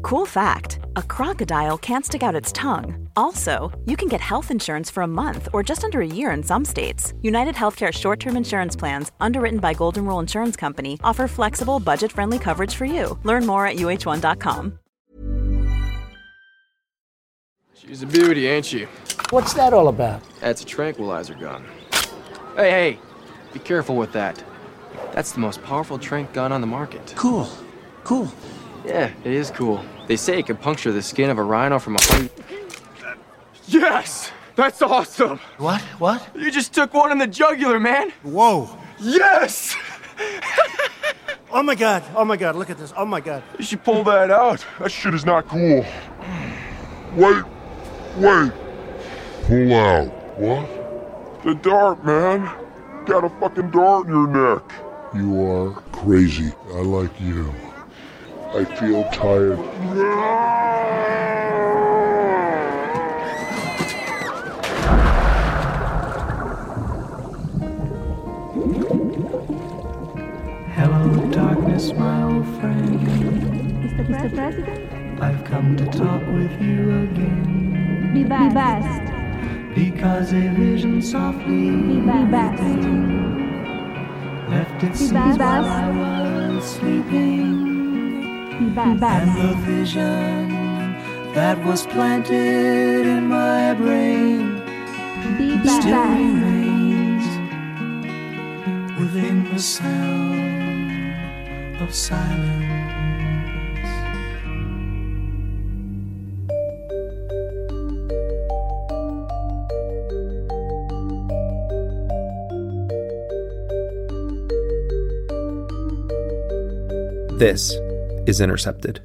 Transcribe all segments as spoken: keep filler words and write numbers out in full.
Cool fact, a crocodile can't stick out its tongue. Also, you can get health insurance for a month or just under a year in some states. United Healthcare short-term insurance plans, underwritten by Golden Rule Insurance Company, offer flexible, budget-friendly coverage for you. Learn more at U H one dot com. She's a beauty, ain't she? What's that all about? That's a tranquilizer gun. Hey, hey, be careful with that. That's the most powerful tranq gun on the market. Cool, cool. Yeah, it is cool. They say it can puncture the skin of a rhino from a hundred... Yes! That's awesome! What? What? You just took one in the jugular, man! Whoa! Yes! Oh my god, oh my god, look at this, oh my god. You should pull that out. That shit is not cool. Wait, wait. Pull out. What? The dart, man. Got a fucking dart in your neck. You are crazy. I like you. I feel tired. Hello, darkness, my old friend. Mister President? I've come to talk with you again. Be best. Be best. Because a vision softly Be best. left its Be seeds best. while I was sleeping. Be best. And the vision that was planted in my brain Be still best. remains within the sound of silence. This is Intercepted.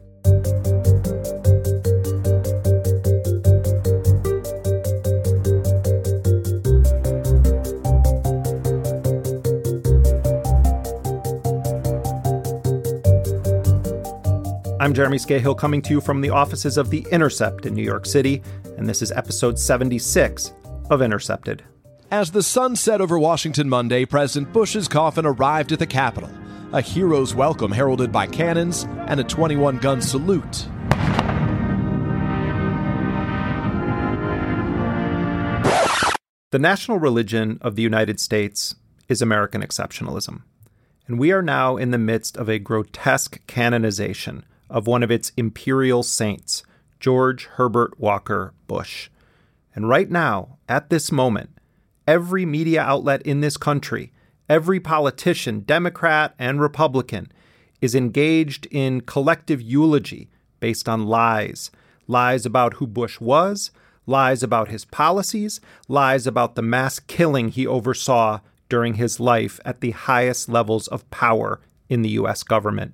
I'm Jeremy Scahill, coming to you from the offices of The Intercept in New York City, and this is episode seventy-six of Intercepted. As the sun set over Washington Monday, President Bush's coffin arrived at the Capitol. A hero's welcome heralded by cannons and a twenty-one gun salute. The national religion of the United States is American exceptionalism, and we are now in the midst of a grotesque canonization of one of its imperial saints, George Herbert Walker Bush. And right now, at this moment, every media outlet in this country, every politician, Democrat and Republican, is engaged in collective eulogy based on lies. Lies about who Bush was, lies about his policies, lies about the mass killing he oversaw during his life at the highest levels of power in the U S government.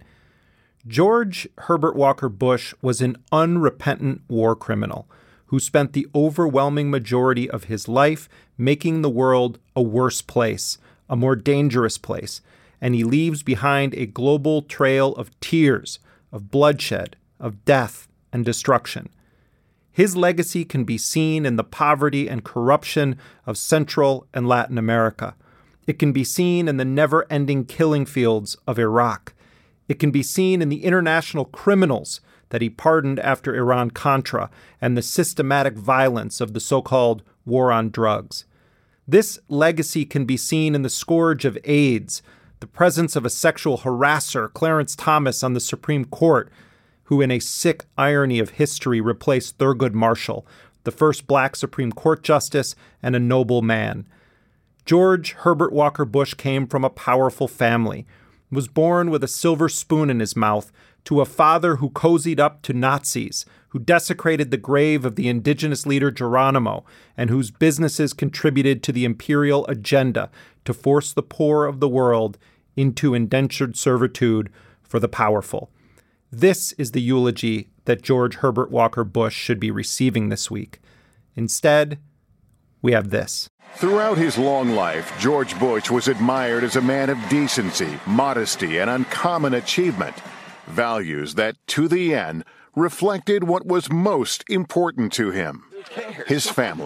George Herbert Walker Bush was an unrepentant war criminal who spent the overwhelming majority of his life making the world a worse place, a more dangerous place, and he leaves behind a global trail of tears, of bloodshed, of death and destruction. His legacy can be seen in the poverty and corruption of Central and Latin America. It can be seen in the never-ending killing fields of Iraq. It can be seen in the international criminals that he pardoned after Iran-Contra and the systematic violence of the so-called war on drugs. This legacy can be seen in the scourge of AIDS, the presence of a sexual harasser, Clarence Thomas, on the Supreme Court, who in a sick irony of history replaced Thurgood Marshall, the first black Supreme Court justice and a noble man. George Herbert Walker Bush came from a powerful family, was born with a silver spoon in his mouth to a father who cozied up to Nazis, who desecrated the grave of the indigenous leader Geronimo, and whose businesses contributed to the imperial agenda to force the poor of the world into indentured servitude for the powerful. This is the eulogy that George Herbert Walker Bush should be receiving this week. Instead, we have this. Throughout his long life, George Bush was admired as a man of decency, modesty, and uncommon achievement, values that, to the end, reflected what was most important to him, his family.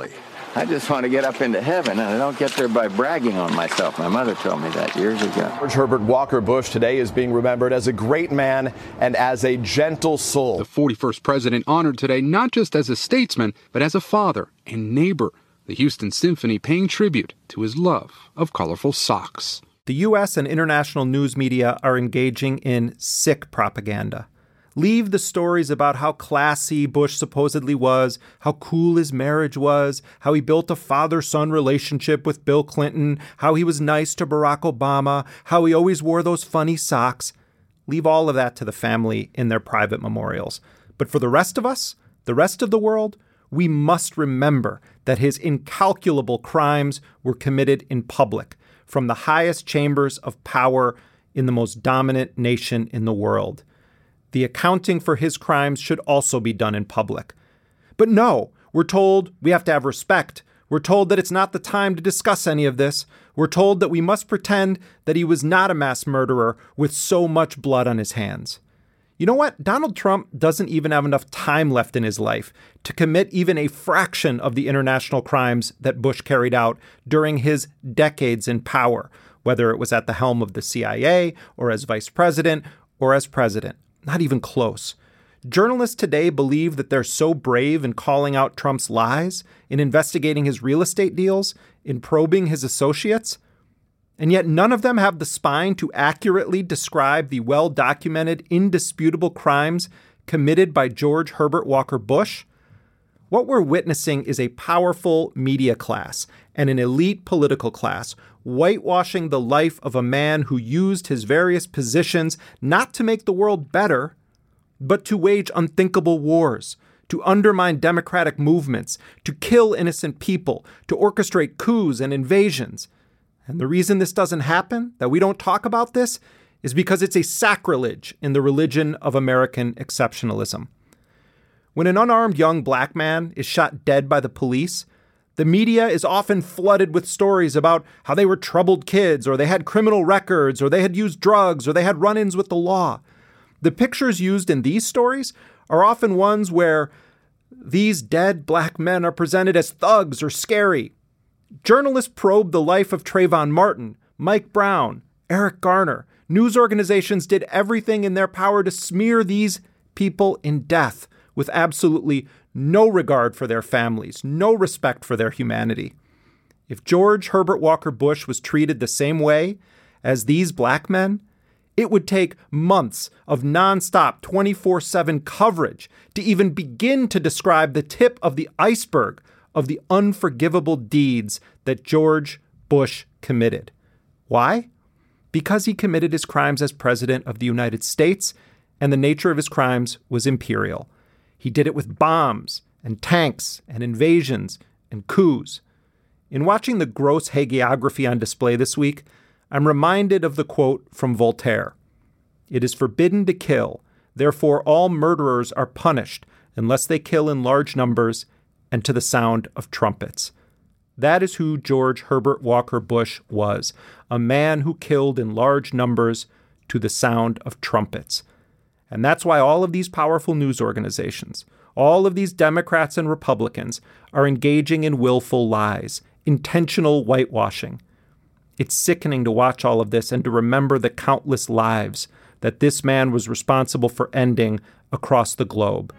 I just want to get up into heaven, and I don't get there by bragging on myself. My mother told me that years ago. George Herbert Walker Bush today is being remembered as a great man and as a gentle soul. The forty-first president honored today not just as a statesman, but as a father and neighbor. The Houston Symphony paying tribute to his love of colorful socks. The U S and international news media are engaging in sick propaganda. Leave the stories about how classy Bush supposedly was, how cool his marriage was, how he built a father-son relationship with Bill Clinton, how he was nice to Barack Obama, how he always wore those funny socks. Leave all of that to the family in their private memorials. But for the rest of us, the rest of the world, we must remember that his incalculable crimes were committed in public, from the highest chambers of power in the most dominant nation in the world. The accounting for his crimes should also be done in public. But no, we're told we have to have respect. We're told that it's not the time to discuss any of this. We're told that we must pretend that he was not a mass murderer with so much blood on his hands. You know what? Donald Trump doesn't even have enough time left in his life to commit even a fraction of the international crimes that Bush carried out during his decades in power, whether it was at the helm of the C I A or as vice president or as president. Not even close. Journalists today believe that they're so brave in calling out Trump's lies, in investigating his real estate deals, in probing his associates. And yet none of them have the spine to accurately describe the well-documented, indisputable crimes committed by George Herbert Walker Bush. What we're witnessing is a powerful media class and an elite political class whitewashing the life of a man who used his various positions not to make the world better, but to wage unthinkable wars, to undermine democratic movements, to kill innocent people, to orchestrate coups and invasions. And the reason this doesn't happen, that we don't talk about this, is because it's a sacrilege in the religion of American exceptionalism. When an unarmed young black man is shot dead by the police, the media is often flooded with stories about how they were troubled kids, or they had criminal records, or they had used drugs, or they had run-ins with the law. The pictures used in these stories are often ones where these dead black men are presented as thugs or scary. Journalists probed the life of Trayvon Martin, Mike Brown, Eric Garner. News organizations did everything in their power to smear these people in death with absolutely no regard for their families, no respect for their humanity. If George Herbert Walker Bush was treated the same way as these black men, it would take months of nonstop twenty-four seven coverage to even begin to describe the tip of the iceberg of the unforgivable deeds that George Bush committed. Why? Because he committed his crimes as president of the United States, and the nature of his crimes was imperial. He did it with bombs and tanks and invasions and coups. In watching the gross hagiography on display this week, I'm reminded of the quote from Voltaire. "It is forbidden to kill, therefore all murderers are punished unless they kill in large numbers and to the sound of trumpets." That is who George Herbert Walker Bush was, a man who killed in large numbers to the sound of trumpets. And that's why all of these powerful news organizations, all of these Democrats and Republicans are engaging in willful lies, intentional whitewashing. It's sickening to watch all of this and to remember the countless lives that this man was responsible for ending across the globe.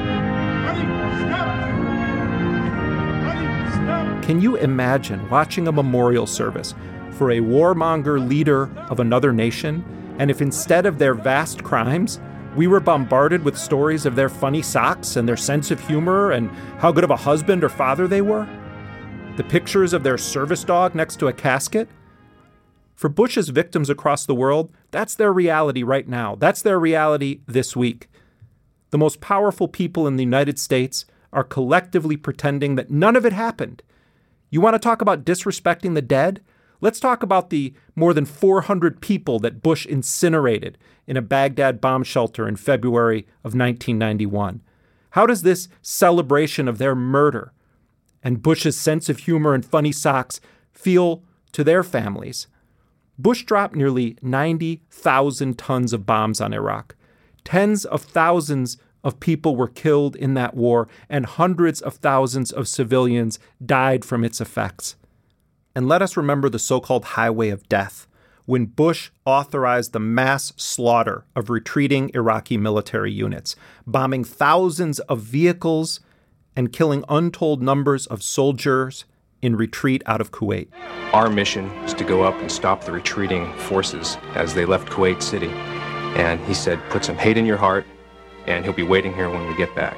Can you imagine watching a memorial service for a warmonger leader of another nation, and if instead of their vast crimes, we were bombarded with stories of their funny socks and their sense of humor and how good of a husband or father they were? The pictures of their service dog next to a casket? For Bush's victims across the world, that's their reality right now. That's their reality this week. The most powerful people in the United States are collectively pretending that none of it happened. You want to talk about disrespecting the dead? Let's talk about the more than four hundred people that Bush incinerated in a Baghdad bomb shelter in February of nineteen ninety-one. How does this celebration of their murder and Bush's sense of humor and funny socks feel to their families? Bush dropped nearly ninety thousand tons of bombs on Iraq. Tens of thousands of people were killed in that war, and hundreds of thousands of civilians died from its effects. And let us remember the so-called highway of death, when Bush authorized the mass slaughter of retreating Iraqi military units, bombing thousands of vehicles and killing untold numbers of soldiers in retreat out of Kuwait. Our mission was to go up and stop the retreating forces as they left Kuwait City. And he said, put some hate in your heart, and he'll be waiting here when we get back.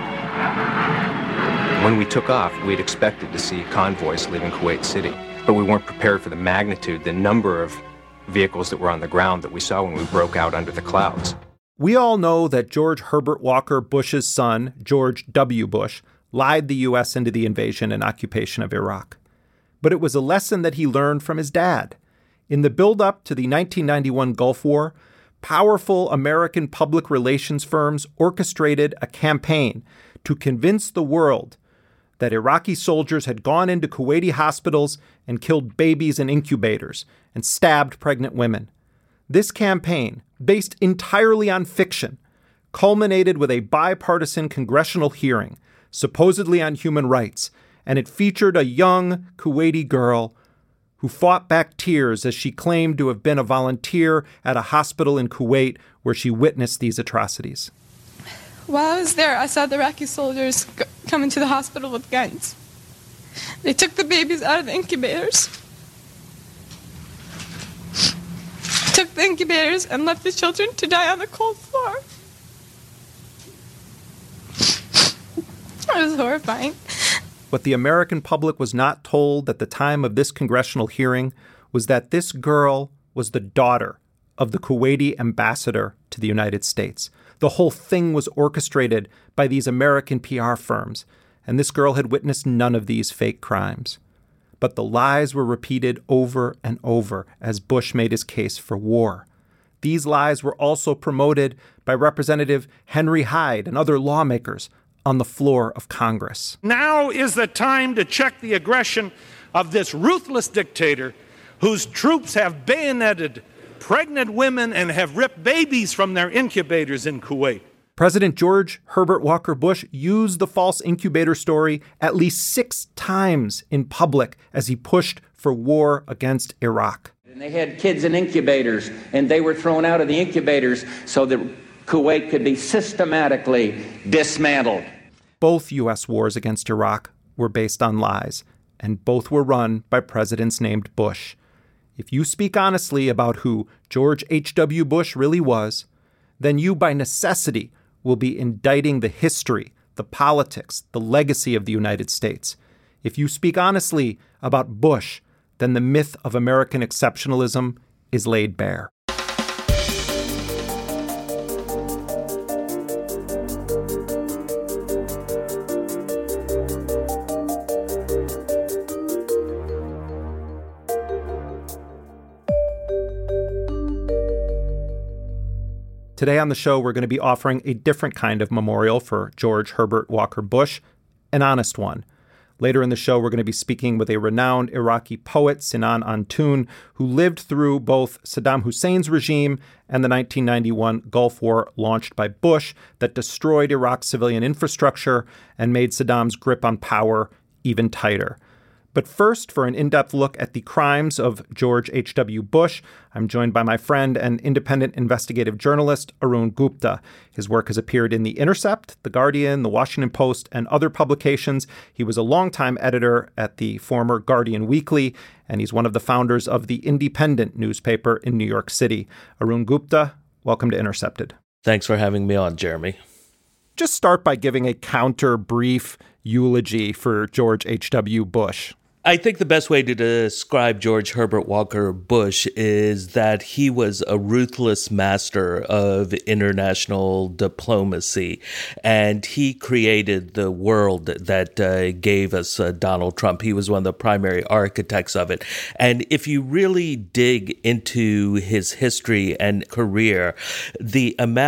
When we took off, we'd expected to see convoys leaving Kuwait City, but we weren't prepared for the magnitude, the number of vehicles that were on the ground that we saw when we broke out under the clouds. We all know that George Herbert Walker Bush's son, George W. Bush, lied the U S into the invasion and occupation of Iraq. But it was a lesson that he learned from his dad. In the build-up to the nineteen ninety-one Gulf War, powerful American public relations firms orchestrated a campaign to convince the world that Iraqi soldiers had gone into Kuwaiti hospitals and killed babies in incubators and stabbed pregnant women. This campaign, based entirely on fiction, culminated with a bipartisan congressional hearing, supposedly on human rights, and it featured a young Kuwaiti girl who fought back tears as she claimed to have been a volunteer at a hospital in Kuwait where she witnessed these atrocities. While I was there, I saw the Iraqi soldiers g- come into the hospital with guns. They took the babies out of the incubators, took the incubators, and left the children to die on the cold floor. It was horrifying. What the American public was not told at the time of this congressional hearing was that this girl was the daughter of the Kuwaiti ambassador to the United States. The whole thing was orchestrated by these American P R firms, and this girl had witnessed none of these fake crimes. But the lies were repeated over and over as Bush made his case for war. These lies were also promoted by Representative Henry Hyde and other lawmakers on the floor of Congress. Now is the time to check the aggression of this ruthless dictator whose troops have bayoneted pregnant women and have ripped babies from their incubators in Kuwait. President George Herbert Walker Bush used the false incubator story at least six times in public as he pushed for war against Iraq. And they had kids in incubators, and they were thrown out of the incubators so that Kuwait could be systematically dismantled. Both U S wars against Iraq were based on lies, and both were run by presidents named Bush. If you speak honestly about who George H W. Bush really was, then you by necessity will be indicting the history, the politics, the legacy of the United States. If you speak honestly about Bush, then the myth of American exceptionalism is laid bare. Today on the show, we're going to be offering a different kind of memorial for George Herbert Walker Bush, an honest one. Later in the show, we're going to be speaking with a renowned Iraqi poet, Sinan Antoon, who lived through both Saddam Hussein's regime and the nineteen ninety-one Gulf War launched by Bush that destroyed Iraq's civilian infrastructure and made Saddam's grip on power even tighter. But first, for an in-depth look at the crimes of George H W. Bush, I'm joined by my friend and independent investigative journalist, Arun Gupta. His work has appeared in The Intercept, The Guardian, The Washington Post, and other publications. He was a longtime editor at the former Guardian Weekly, and he's one of the founders of The Independent newspaper in New York City. Arun Gupta, welcome to Intercepted. Thanks for having me on, Jeremy. Just start by giving a counter-brief eulogy for George H W. Bush. I think the best way to describe George Herbert Walker Bush is that he was a ruthless master of international diplomacy, and he created the world that uh, gave us uh, Donald Trump. He was one of the primary architects of it. And if you really dig into his history and career, the amount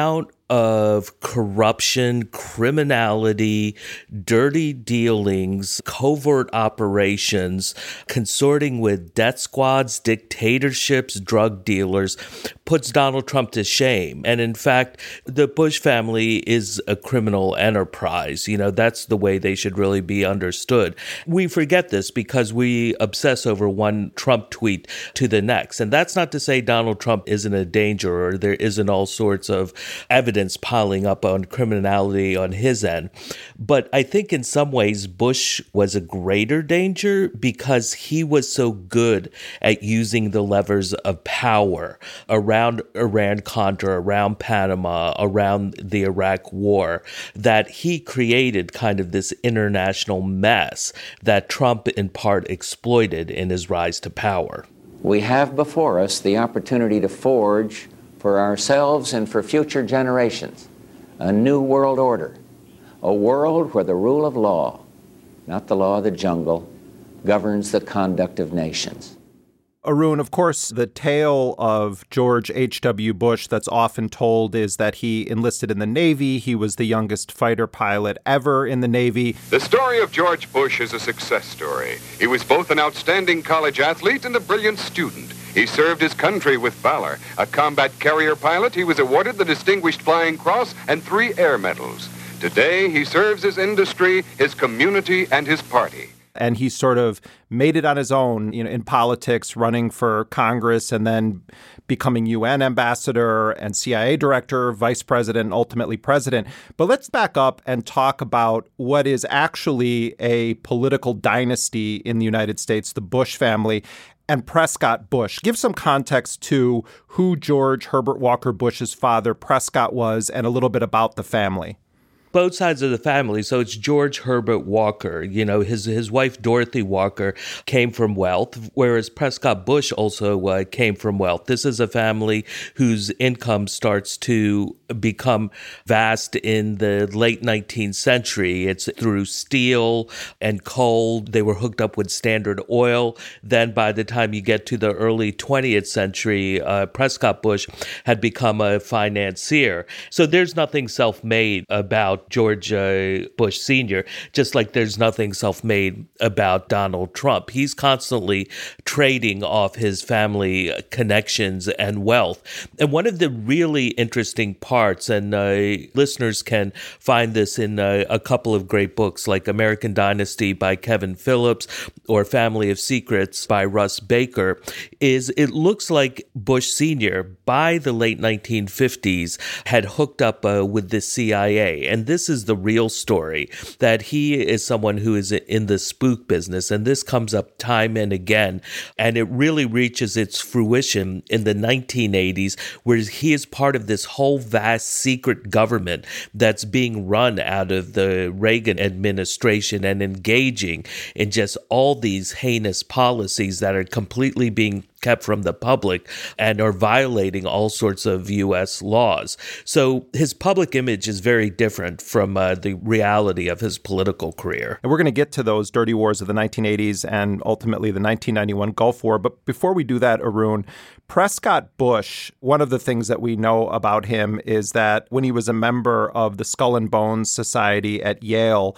of corruption, criminality, dirty dealings, covert operations, consorting with death squads, dictatorships, drug dealers, puts Donald Trump to shame. And in fact, the Bush family is a criminal enterprise. You know, that's the way they should really be understood. We forget this because we obsess over one Trump tweet to the next. And that's not to say Donald Trump isn't a danger or there isn't all sorts of evidence piling up on criminality on his end. But I think in some ways Bush was a greater danger because he was so good at using the levers of power around Iran-Contra, around Panama, around the Iraq War, that he created kind of this international mess that Trump in part exploited in his rise to power. We have before us the opportunity to forge for ourselves and for future generations a new world order, a world where the rule of law, not the law of the jungle, governs the conduct of nations. Arun, of course, the tale of George H W. Bush that's often told is that he enlisted in the Navy. He was the youngest fighter pilot ever in the Navy. The story of George Bush is a success story. He was both an outstanding college athlete and a brilliant student. He served his country with valor. A combat carrier pilot, he was awarded the Distinguished Flying Cross and three air medals. Today, he serves his industry, his community, and his party. And he sort of made it on his own, you know, in politics, running for Congress and then becoming U N ambassador and C I A director, vice president, and ultimately president. But let's back up and talk about what is actually a political dynasty in the United States, the Bush family and Prescott Bush. Give some context to who George Herbert Walker Bush's father, Prescott, was and a little bit about the family. Both sides of the family. So it's George Herbert Walker. You know, his his wife, Dorothy Walker, came from wealth, whereas Prescott Bush also uh, came from wealth. This is a family whose income starts to become vast in the late nineteenth century. It's through steel and coal. They were hooked up with Standard Oil. Then by the time you get to the early twentieth century, uh, Prescott Bush had become a financier. So there's nothing self-made about George uh, Bush Senior, just like there's nothing self-made about Donald Trump. He's constantly trading off his family connections and wealth. And one of the really interesting parts, and uh, listeners can find this in uh, a couple of great books like American Dynasty by Kevin Phillips or Family of Secrets by Russ Baker, is it looks like Bush Senior by the late nineteen fifties had hooked up uh, with the C I A. And this is the real story, that he is someone who is in the spook business. And this comes up time and again. And it really reaches its fruition in the nineteen eighties, where he is part of this whole vast secret government that's being run out of the Reagan administration and engaging in just all these heinous policies that are completely being kept from the public and are violating all sorts of U S laws. So his public image is very different from uh, the reality of his political career. And we're going to get to those dirty wars of the nineteen eighties and ultimately the nineteen ninety-one Gulf War. But before we do that, Arun, Prescott Bush, one of the things that we know about him is that when he was a member of the Skull and Bones Society at Yale,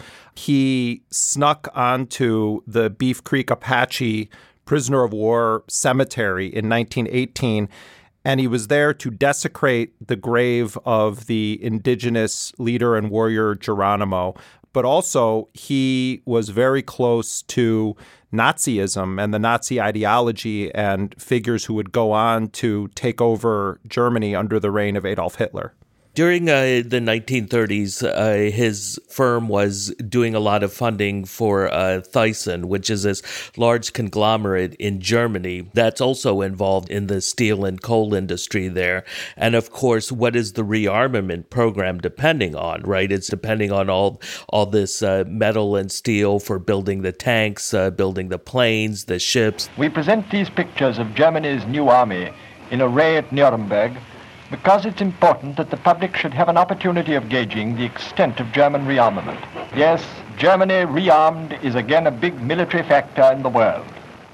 he snuck onto the Beef Creek Apache prisoner of war cemetery in nineteen eighteen, and he was there to desecrate the grave of the indigenous leader and warrior Geronimo. But also, he was very close to Nazism and the Nazi ideology and figures who would go on to take over Germany under the reign of Adolf Hitler. During uh, the nineteen thirties, uh, his firm was doing a lot of funding for uh, Thyssen, which is this large conglomerate in Germany that's also involved in the steel and coal industry there. And of course, what is the rearmament program depending on, right? It's depending on all all this uh, metal and steel for building the tanks, uh, building the planes, the ships. We present these pictures of Germany's new army in array at Nuremberg because it's important that the public should have an opportunity of gauging the extent of German rearmament. Yes, Germany rearmed is again a big military factor in the world.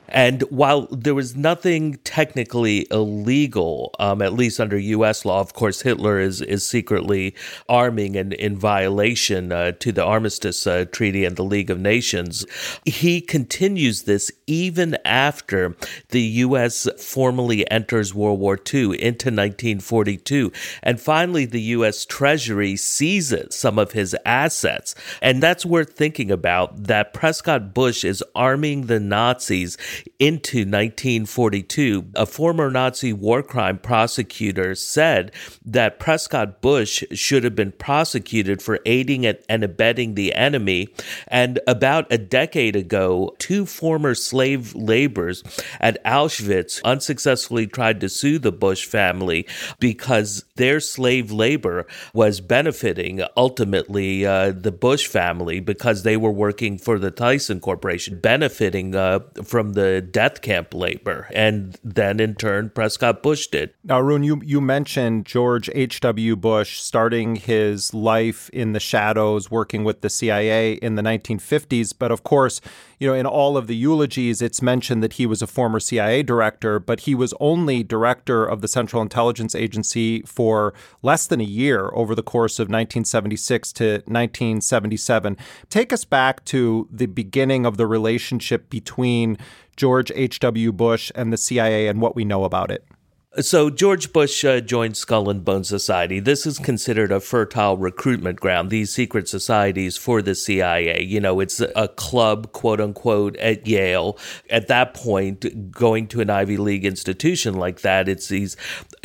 And while there was nothing technically illegal, um, at least under U S law, of course, Hitler is, is secretly arming and in violation uh, to the Armistice uh, Treaty and the League of Nations. He continues this even after the U S formally enters World War Two into nineteen forty-two. And finally, the U S Treasury seizes some of his assets. And that's worth thinking about, that Prescott Bush is arming the Nazis into nineteen forty-two. A former Nazi war crime prosecutor said that Prescott Bush should have been prosecuted for aiding and abetting the enemy. And about a decade ago, two former slave laborers at Auschwitz unsuccessfully tried to sue the Bush family because their slave labor was benefiting ultimately uh, the Bush family because they were working for the Tyson Corporation, benefiting uh, from the death camp labor. And then in turn, Prescott Bush did. Now, Arun, you, you mentioned George H W. Bush starting his life in the shadows, working with the C I A in the nineteen fifties. But of course, you know, in all of the eulogies, it's mentioned that he was a former C I A director, but he was only director of the Central Intelligence Agency for less than a year over the course of nineteen seventy-six to nineteen seventy-seven. Take us back to the beginning of the relationship between George H W. Bush and the C I A and what we know about it. So George Bush uh, joined Skull and Bone Society. This is considered a fertile recruitment ground, these secret societies for the C I A. You know, it's a club, quote unquote, at Yale. At that point, going to an Ivy League institution like that, it's these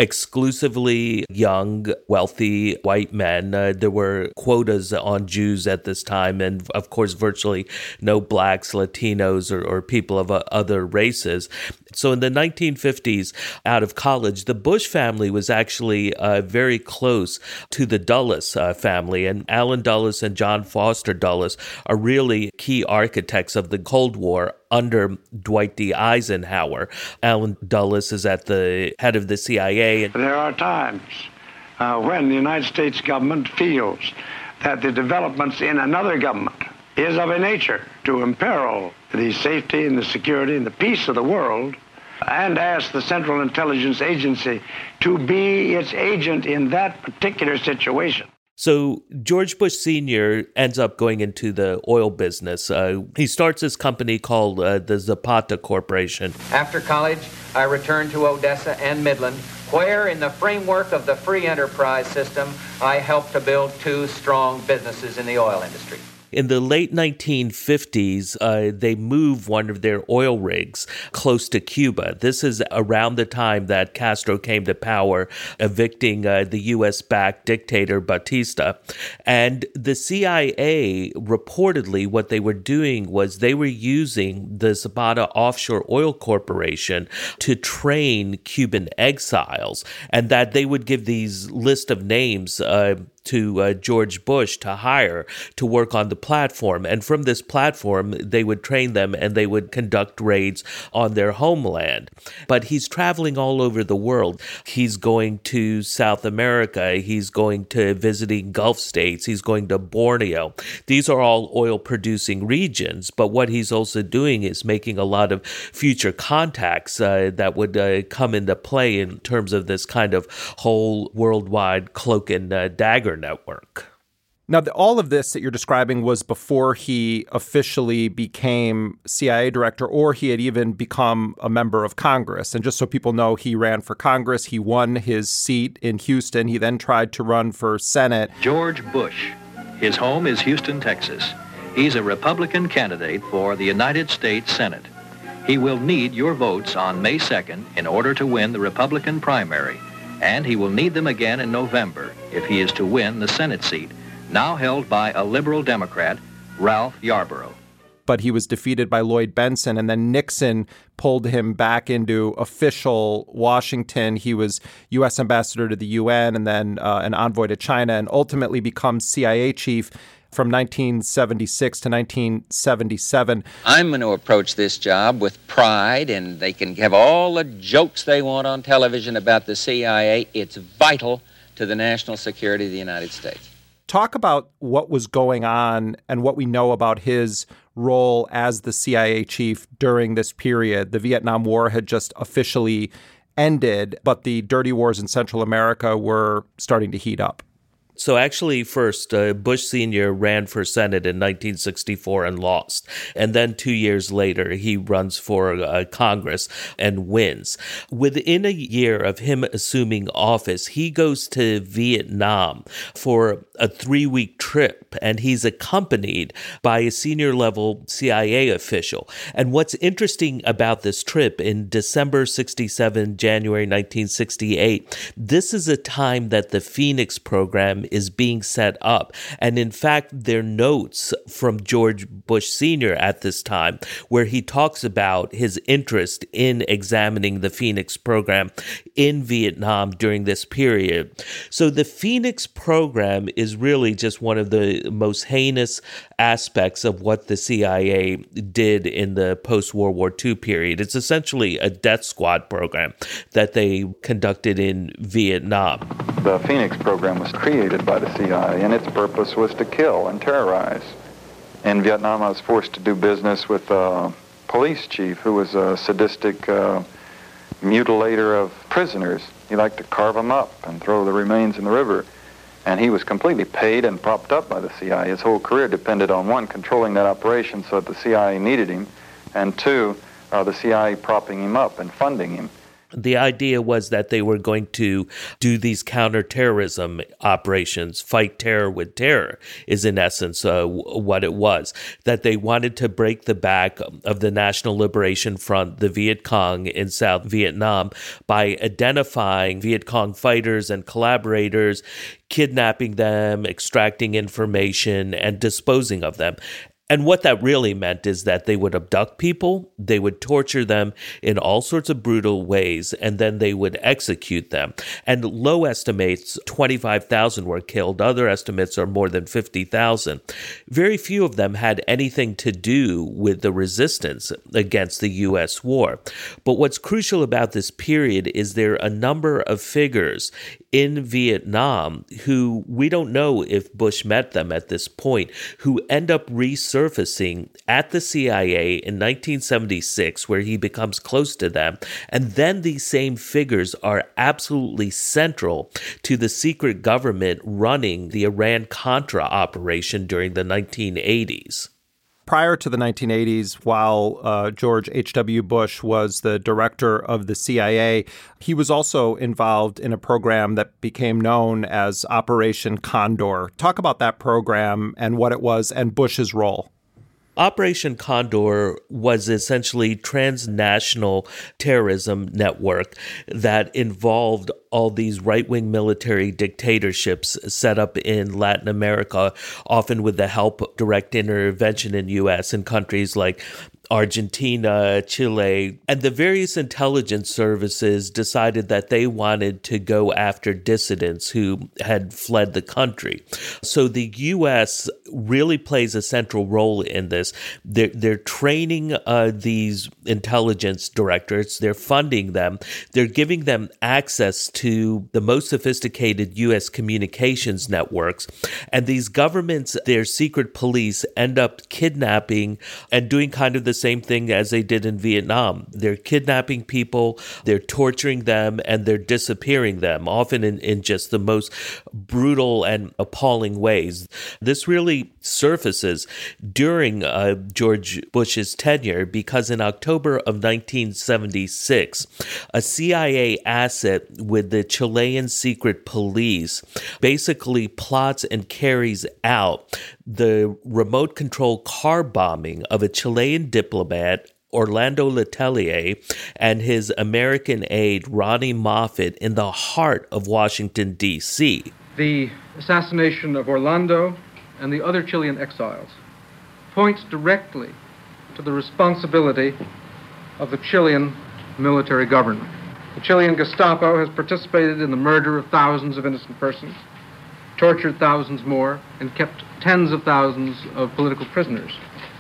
exclusively young, wealthy white men. Uh, there were quotas on Jews at this time, and of course, virtually no blacks, Latinos, or, or people of uh, other races. So in the nineteen fifties, out of college, the Bush family was actually uh, very close to the Dulles uh, family. And Allen Dulles and John Foster Dulles are really key architects of the Cold War under Dwight D. Eisenhower. Allen Dulles is at the head of the C I A. There are times uh, when the United States government feels that the developments in another government is of a nature to imperil the safety and the security and the peace of the world, and ask the Central Intelligence Agency to be its agent in that particular situation. So George Bush Senior ends up going into the oil business. Uh, he starts his company called uh, the Zapata Corporation. After college, I returned to Odessa and Midland, where in the framework of the free enterprise system, I helped to build two strong businesses in the oil industry. In the late nineteen fifties, uh, they move one of their oil rigs close to Cuba. This is around the time that Castro came to power, evicting uh, the U S-backed dictator Batista. And the C I A, reportedly, what they were doing was they were using the Zapata Offshore Oil Corporation to train Cuban exiles, and that they would give these list of names uh, to uh, George Bush to hire to work on the platform. And from this platform, they would train them and they would conduct raids on their homeland. But he's traveling all over the world. He's going to South America. He's going to visiting Gulf states. He's going to Borneo. These are all oil-producing regions. But what he's also doing is making a lot of future contacts uh, that would uh, come into play in terms of this kind of whole worldwide cloak and uh, dagger network. Now, the, all of this that you're describing was before he officially became C I A director, or he had even become a member of Congress. And just so people know, he ran for Congress. He won his seat in Houston. He then tried to run for Senate. George Bush. His home is Houston, Texas. He's a Republican candidate for the United States Senate. He will need your votes on May second in order to win the Republican primary, and he will need them again in November if he is to win the Senate seat, now held by a liberal Democrat, Ralph Yarborough. But he was defeated by Lloyd Bentsen, and then Nixon pulled him back into official Washington. He was U S ambassador to the U N and then uh, an envoy to China, and ultimately becomes C I A chief from nineteen seventy-six to nineteen seventy-seven. I'm going to approach this job with pride, and they can have all the jokes they want on television about the C I A. It's vital to the national security of the United States. Talk about what was going on and what we know about his role as the C I A chief during this period. The Vietnam War had just officially ended, but the dirty wars in Central America were starting to heat up. So actually, first, uh, Bush Senior ran for Senate in nineteen sixty-four and lost. And then two years later, he runs for uh, Congress and wins. Within a year of him assuming office, he goes to Vietnam for a three-week trip, and he's accompanied by a senior-level C I A official. And what's interesting about this trip, in December sixty-seven, January nineteen sixty-eight, this is a time that the Phoenix program is being set up. And in fact, there are notes from George Bush Senior at this time where he talks about his interest in examining the Phoenix program in Vietnam during this period. So the Phoenix program is really just one of the most heinous aspects of what the C I A did in the post-World War Two period. It's essentially a death squad program that they conducted in Vietnam. The Phoenix program was created by the C I A, and its purpose was to kill and terrorize. In Vietnam, I was forced to do business with a police chief who was a sadistic uh, mutilator of prisoners. He liked to carve them up and throw the remains in the river. And he was completely paid and propped up by the C I A. His whole career depended on, one, controlling that operation so that the C I A needed him, and two, uh, the C I A propping him up and funding him. The idea was that they were going to do these counterterrorism operations, fight terror with terror, is in essence uh, what it was. That they wanted to break the back of the National Liberation Front, the Viet Cong in South Vietnam, by identifying Viet Cong fighters and collaborators, kidnapping them, extracting information, and disposing of them. And what that really meant is that they would abduct people, they would torture them in all sorts of brutal ways, and then they would execute them. And low estimates, twenty-five thousand were killed. Other estimates are more than fifty thousand. Very few of them had anything to do with the resistance against the U S war. But what's crucial about this period is there are a number of figures in Vietnam who, we don't know if Bush met them at this point, who end up resurfacing at the C I A in nineteen seventy-six, where he becomes close to them. And then these same figures are absolutely central to the secret government running the Iran-Contra operation during the nineteen eighties. Prior to the nineteen eighties, while uh, George H W. Bush was the director of the C I A, he was also involved in a program that became known as Operation Condor. Talk about that program and what it was and Bush's role. Operation Condor was essentially transnational terrorism network that involved all these right-wing military dictatorships set up in Latin America, often with the help of direct intervention in U S in countries like Argentina, Chile, and the various intelligence services decided that they wanted to go after dissidents who had fled the country. So the U S really plays a central role in this. They're, they're training uh, these intelligence directors, they're funding them, they're giving them access to the most sophisticated U S communications networks, and these governments, their secret police, end up kidnapping and doing kind of the same thing as they did in Vietnam. They're kidnapping people, they're torturing them, and they're disappearing them, often in, in just the most brutal and appalling ways. This really surfaces during uh, George Bush's tenure because in October of nineteen seventy-six, a C I A asset with the Chilean secret police basically plots and carries out the remote control car bombing of a Chilean diplomat, Orlando Letelier, and his American aide, Ronnie Moffett, in the heart of Washington, D C. The assassination of Orlando and the other Chilean exiles points directly to the responsibility of the Chilean military government. The Chilean Gestapo has participated in the murder of thousands of innocent persons, tortured thousands more, and kept tens of thousands of political prisoners.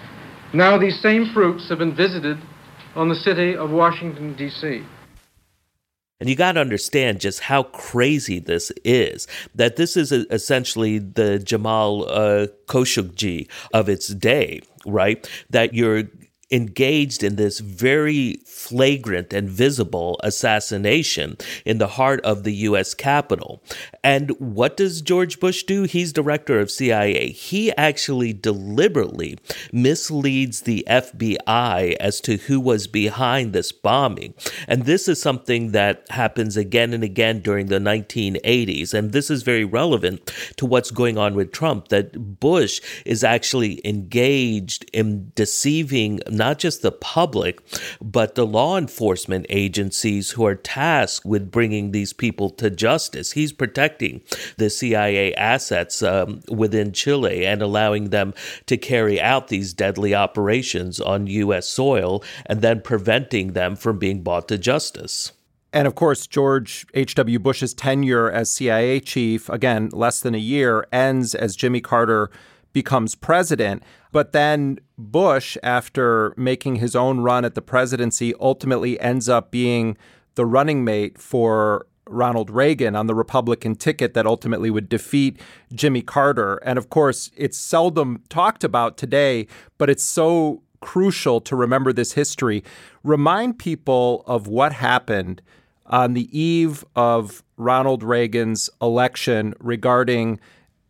Now these same fruits have been visited on the city of Washington, D C And you got to understand just how crazy this is, that this is essentially the Jamal uh, Khashoggi of its day, right? That you're engaged in this very flagrant and visible assassination in the heart of the U S Capitol. And what does George Bush do? He's director of C I A. He actually deliberately misleads the F B I as to who was behind this bombing. And this is something that happens again and again during the nineteen eighties. And this is very relevant to what's going on with Trump, that Bush is actually engaged in deceiving not just the public, but the law enforcement agencies who are tasked with bringing these people to justice. He's protecting the C I A assets um, within Chile and allowing them to carry out these deadly operations on U S soil and then preventing them from being brought to justice. And of course, George H W. Bush's tenure as C I A chief, again, less than a year, ends as Jimmy Carter becomes president. But then Bush, after making his own run at the presidency, ultimately ends up being the running mate for Ronald Reagan on the Republican ticket that ultimately would defeat Jimmy Carter. And of course, it's seldom talked about today, but it's so crucial to remember this history. Remind people of what happened on the eve of Ronald Reagan's election regarding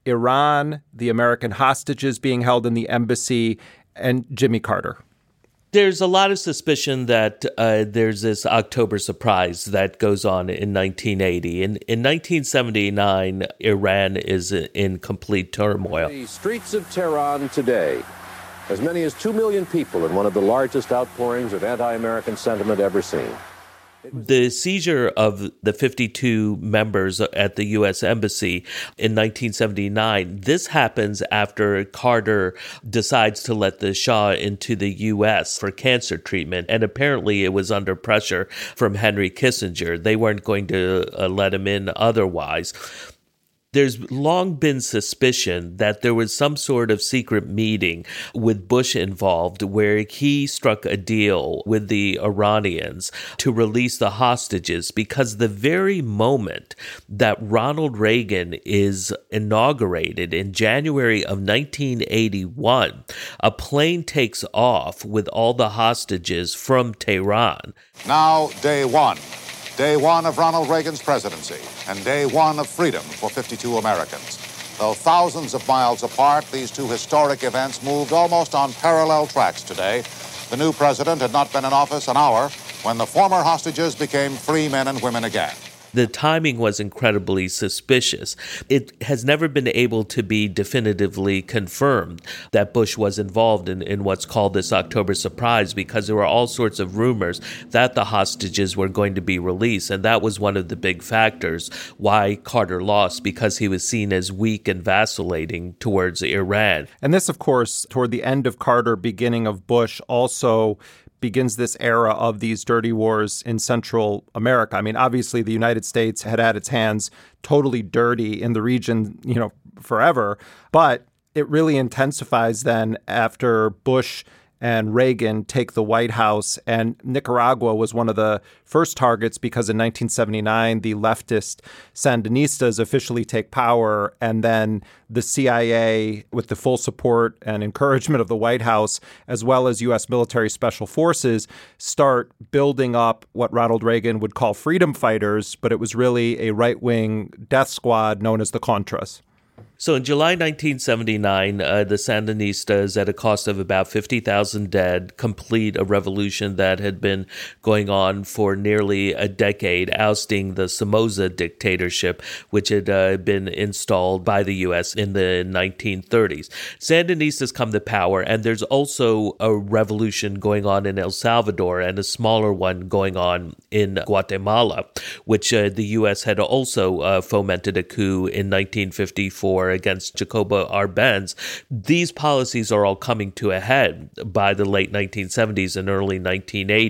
Iran, the American hostages being held in the embassy, and Jimmy Carter. There's a lot of suspicion that uh, there's this October surprise that goes on in nineteen eighty. In, in nineteen seventy-nine, Iran is in complete turmoil. The streets of Tehran today, as many as two million people in one of the largest outpourings of anti-American sentiment ever seen. The seizure of the fifty-two members at the U S Embassy in nineteen seventy-nine, this happens after Carter decides to let the Shah into the U S for cancer treatment. And apparently it was under pressure from Henry Kissinger. They weren't going to uh, let him in otherwise. There's long been suspicion that there was some sort of secret meeting with Bush involved where he struck a deal with the Iranians to release the hostages, because the very moment that Ronald Reagan is inaugurated in January of nineteen eighty-one, a plane takes off with all the hostages from Tehran. Now, day one. Day one of Ronald Reagan's presidency, and day one of freedom for fifty-two Americans. Though thousands of miles apart, these two historic events moved almost on parallel tracks today. The new president had not been in office an hour when the former hostages became free men and women again. The timing was incredibly suspicious. It has never been able to be definitively confirmed that Bush was involved in, in what's called this October surprise, because there were all sorts of rumors that the hostages were going to be released. And that was one of the big factors why Carter lost, because he was seen as weak and vacillating towards Iran. And this, of course, toward the end of Carter, beginning of Bush, also begins this era of these dirty wars in Central America. I mean, obviously, the United States had had its hands totally dirty in the region, you know, forever. But it really intensifies then after Bush and Reagan take the White House. And Nicaragua was one of the first targets because in nineteen seventy-nine, the leftist Sandinistas officially take power. And then the C I A, with the full support and encouragement of the White House, as well as U S military special forces, start building up what Ronald Reagan would call freedom fighters. But it was really a right-wing death squad known as the Contras. So in July nineteen seventy-nine, uh, the Sandinistas, at a cost of about fifty thousand dead, complete a revolution that had been going on for nearly a decade, ousting the Somoza dictatorship, which had uh, been installed by the U S in the nineteen thirties. Sandinistas come to power, and there's also a revolution going on in El Salvador and a smaller one going on in Guatemala, which uh, the U S had also uh, fomented a coup in nineteen fifty-four against Jacobo Arbenz. These policies are all coming to a head by the late nineteen seventies and early nineteen eighties.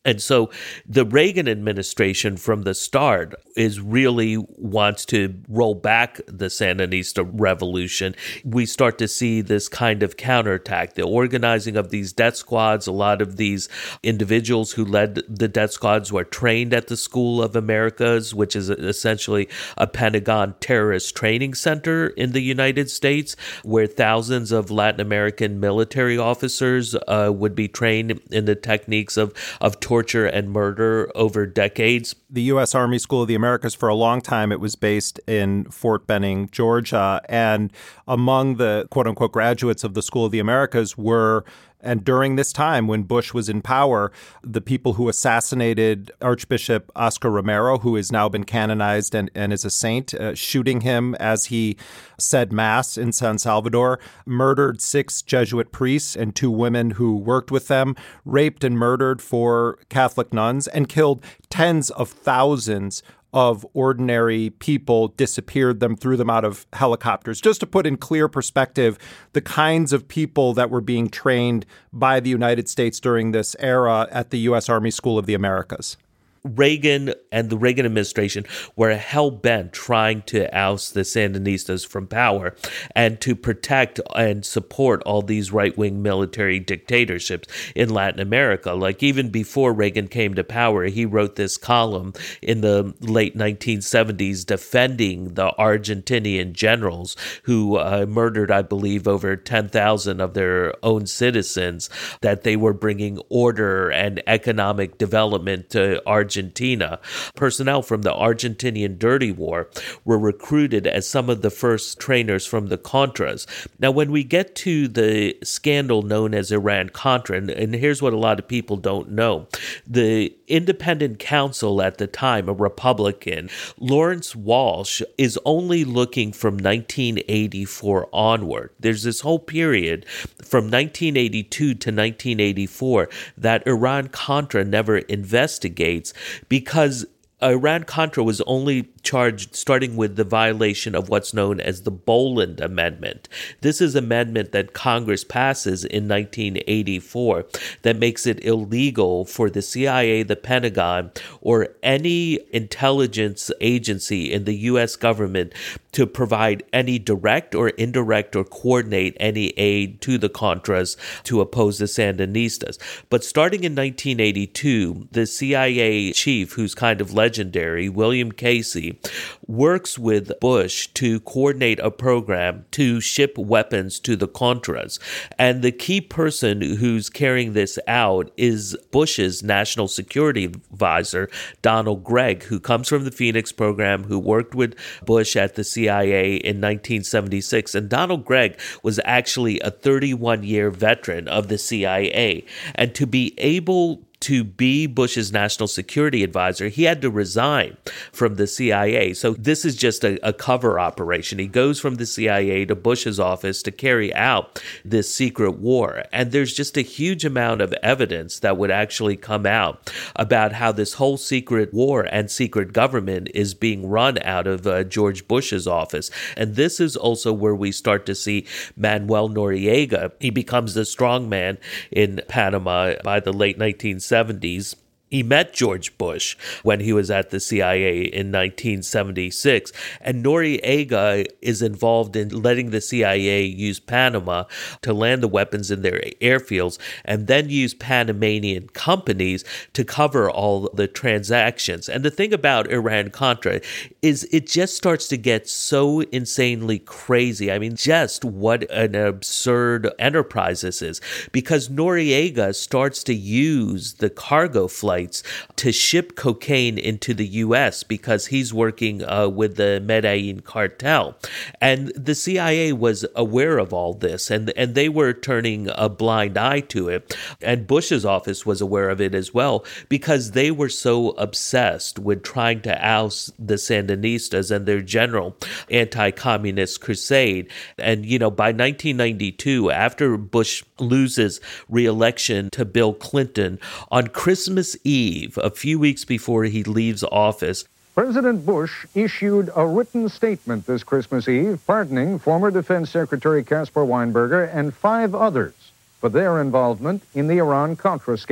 And so the Reagan administration from the start is really wants to roll back the Sandinista revolution. We start to see this kind of counterattack, the organizing of these death squads. A lot of these individuals who led the death squads were trained at the School of Americas, which is essentially a Pentagon terrorist training center in the United States, where thousands of Latin American military officers uh, would be trained in the techniques of, of torture and murder over decades. The U S Army School of the Americas, for a long time, it was based in Fort Benning, Georgia. And among the quote-unquote graduates of the School of the Americas were, and during this time when Bush was in power, the people who assassinated Archbishop Oscar Romero, who has now been canonized and, and is a saint, uh, shooting him as he said Mass in San Salvador, murdered six Jesuit priests and two women who worked with them, raped and murdered four Catholic nuns, and killed tens of thousands of ordinary people, disappeared them, threw them out of helicopters. Just to put in clear perspective, the kinds of people that were being trained by the United States during this era at the U S Army School of the Americas. Reagan and the Reagan administration were hell-bent trying to oust the Sandinistas from power and to protect and support all these right-wing military dictatorships in Latin America. Like, even before Reagan came to power, he wrote this column in the late nineteen seventies defending the Argentinian generals who uh, murdered, I believe, over ten thousand of their own citizens, that they were bringing order and economic development to Argentina. Argentina. Personnel from the Argentinian Dirty War were recruited as some of the first trainers from the Contras. Now, when we get to the scandal known as Iran-Contra, and, and here's what a lot of people don't know, the independent counsel at the time, a Republican, Lawrence Walsh, is only looking from nineteen eighty-four onward. There's this whole period from nineteen eighty-two to nineteen eighty-four that Iran-Contra never investigates, because Iran-Contra was only charged starting with the violation of what's known as the Boland Amendment. This is an amendment that Congress passes in nineteen eighty-four that makes it illegal for the C I A, the Pentagon, or any intelligence agency in the U S government to provide any direct or indirect or coordinate any aid to the Contras to oppose the Sandinistas. But starting in nineteen eighty-two, the C I A chief, who's kind of legendary, William Casey, works with Bush to coordinate a program to ship weapons to the Contras. And the key person who's carrying this out is Bush's national security advisor, Donald Gregg, who comes from the Phoenix program, who worked with Bush at the C I A in nineteen seventy-six. And Donald Gregg was actually a thirty-one-year veteran of the C I A. And to be able to be Bush's national security advisor, he had to resign from the C I A. So this is just a, a cover operation. He goes from the C I A to Bush's office to carry out this secret war. And there's just a huge amount of evidence that would actually come out about how this whole secret war and secret government is being run out of uh, George Bush's office. And this is also where we start to see Manuel Noriega. He becomes the strongman in Panama by the late nineteen seventies. He met George Bush when he was at the C I A in nineteen seventy-six, and Noriega is involved in letting the C I A use Panama to land the weapons in their airfields and then use Panamanian companies to cover all the transactions. And the thing about Iran-Contra is it just starts to get so insanely crazy. I mean, just what an absurd enterprise this is, because Noriega starts to use the cargo flight to ship cocaine into the U S because he's working uh, with the Medellin cartel. And the C I A was aware of all this, and, and they were turning a blind eye to it. And Bush's office was aware of it as well, because they were so obsessed with trying to oust the Sandinistas and their general anti-communist crusade. And, you know, by nineteen ninety-two, after Bush loses re-election to Bill Clinton, on Christmas Eve, a few weeks before he leaves office, President Bush issued a written statement this Christmas Eve pardoning former Defense Secretary Caspar Weinberger and five others for their involvement in the Iran-Contra scandal.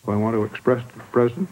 I want to express to the President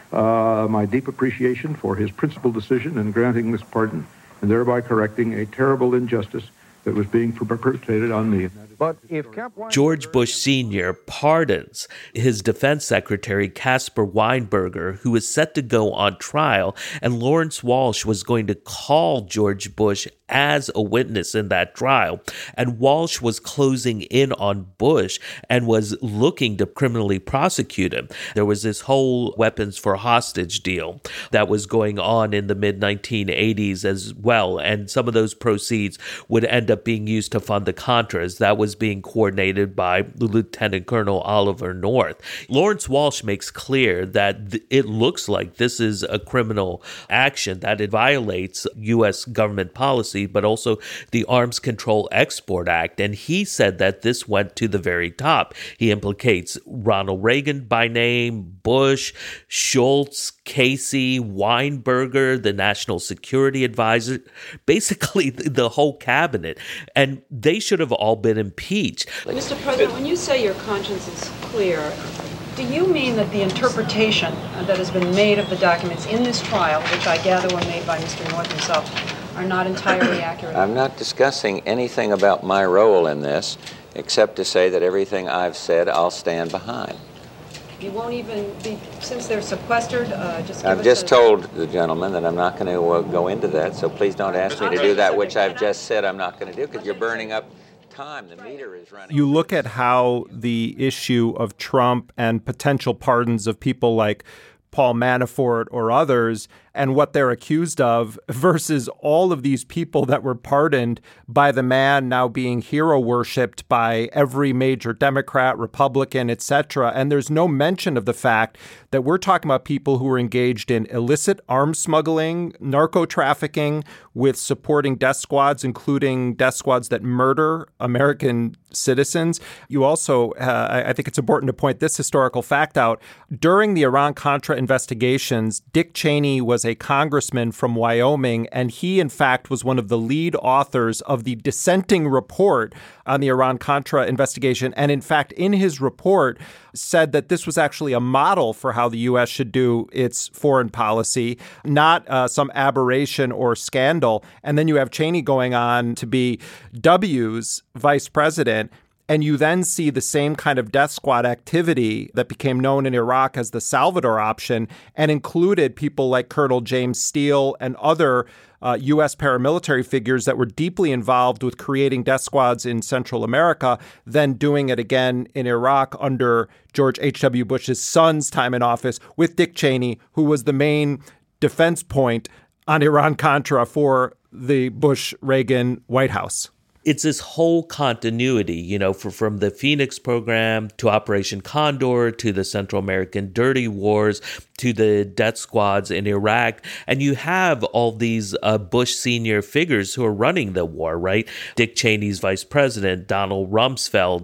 uh, my deep appreciation for his principled decision in granting this pardon and thereby correcting a terrible injustice that was being perpetrated on the But if Cap George Bush Senior pardons his defense secretary, Caspar Weinberger, who was set to go on trial, and Lawrence Walsh was going to call George Bush as a witness in that trial. And Walsh was closing in on Bush and was looking to criminally prosecute him. There was this whole weapons for hostage deal that was going on in the mid nineteen eighties as well. And some of those proceeds would end up being used to fund the Contras. That was being coordinated by Lieutenant Colonel Oliver North. Lawrence Walsh makes clear that th- it looks like this is a criminal action, that it violates U S government policy, but also the Arms Control Export Act. And he said that this went to the very top. He implicates Ronald Reagan by name, Bush, Schultz, Casey, Weinberger, the National Security Advisor, basically the, the whole cabinet. And they should have all been impeached. Mister President, when you say your conscience is clear, do you mean that the interpretation that has been made of the documents in this trial, which I gather were made by Mister North himself, are not entirely accurate? I'm not discussing anything about my role in this, except to say that everything I've said, I'll stand behind. You won't even be, since they're sequestered, uh, just give I've us just a, told the gentleman that I'm not going to uh, go into that, so please don't ask me to do that, which I've just said I'm not going to do, because you're burning up time. The meter is running. You look at how the issue of Trump and potential pardons of people like Paul Manafort or others and what they're accused of versus all of these people that were pardoned by the man now being hero worshipped by every major Democrat, Republican, et cetera. And there's no mention of the fact that we're talking about people who were engaged in illicit arms smuggling, narco trafficking, with supporting death squads, including death squads that murder American citizens. You also, uh, I think it's important to point this historical fact out. During the Iran-Contra investigations, Dick Cheney was a congressman from Wyoming, and he, in fact, was one of the lead authors of the dissenting report on the Iran-Contra investigation. And in fact, in his report, said that this was actually a model for how the U S should do its foreign policy, not uh, some aberration or scandal. And then you have Cheney going on to be W's vice president. And you then see the same kind of death squad activity that became known in Iraq as the Salvador option and included people like Colonel James Steele and other uh, U S paramilitary figures that were deeply involved with creating death squads in Central America, then doing it again in Iraq under George H W. Bush's son's time in office with Dick Cheney, who was the main defense point on Iran-Contra for the Bush-Reagan White House. It's this whole continuity, you know, for, from the Phoenix program to Operation Condor to the Central American Dirty Wars to the death squads in Iraq. And you have all these uh, Bush senior figures who are running the war, right? Dick Cheney's vice president, Donald Rumsfeld.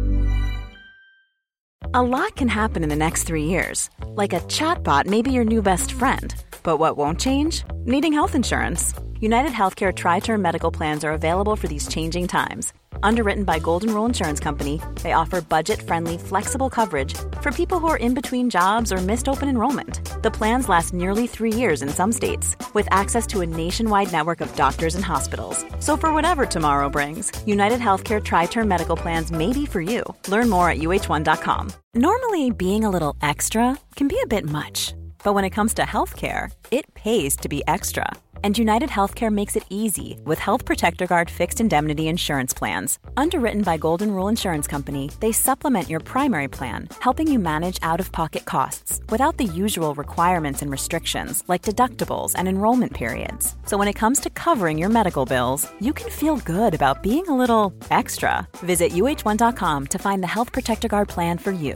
A lot can happen in the next three years. Like a chatbot may be your new best friend. But what won't change? Needing health insurance. United Healthcare Tri-Term Medical Plans are available for these changing times. Underwritten by Golden Rule Insurance Company, they offer budget-friendly, flexible coverage for people who are in between jobs or missed open enrollment. The plans last nearly three years in some states, with access to a nationwide network of doctors and hospitals. So for whatever tomorrow brings, United Healthcare Tri-Term Medical Plans may be for you. Learn more at U H one dot com. Normally, being a little extra can be a bit much. But when it comes to healthcare, it pays to be extra. And United Healthcare makes it easy with Health Protector Guard fixed indemnity insurance plans. Underwritten by Golden Rule Insurance Company, they supplement your primary plan, helping you manage out-of-pocket costs without the usual requirements and restrictions like deductibles and enrollment periods. So when it comes to covering your medical bills, you can feel good about being a little extra. Visit U H one dot com to find the Health Protector Guard plan for you.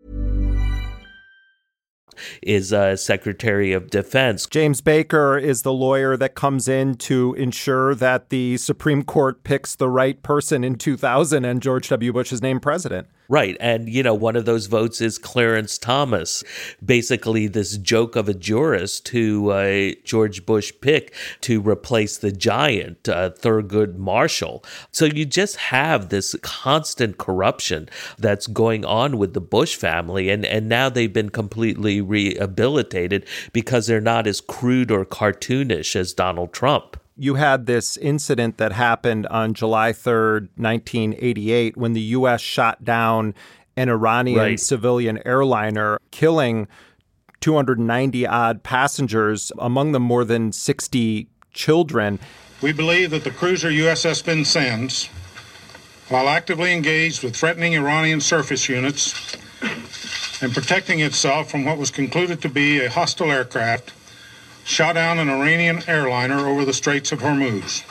Is uh, Secretary of Defense. James Baker is the lawyer that comes in to ensure that the Supreme Court picks the right person in two thousand and George W. Bush is named president. Right. And, you know, one of those votes is Clarence Thomas, basically this joke of a jurist who uh, George Bush picked to replace the giant, uh, Thurgood Marshall. So you just have this constant corruption that's going on with the Bush family. And, and now they've been completely rehabilitated because they're not as crude or cartoonish as Donald Trump. You had this incident that happened on July third, nineteen eighty-eight, when the U S shot down an Iranian right. civilian airliner, killing two hundred ninety odd passengers, among them more than sixty children. We believe that the cruiser U S S Vincennes, while actively engaged with threatening Iranian surface units and protecting itself from what was concluded to be a hostile aircraft, shot down an Iranian airliner over the Straits of Hormuz.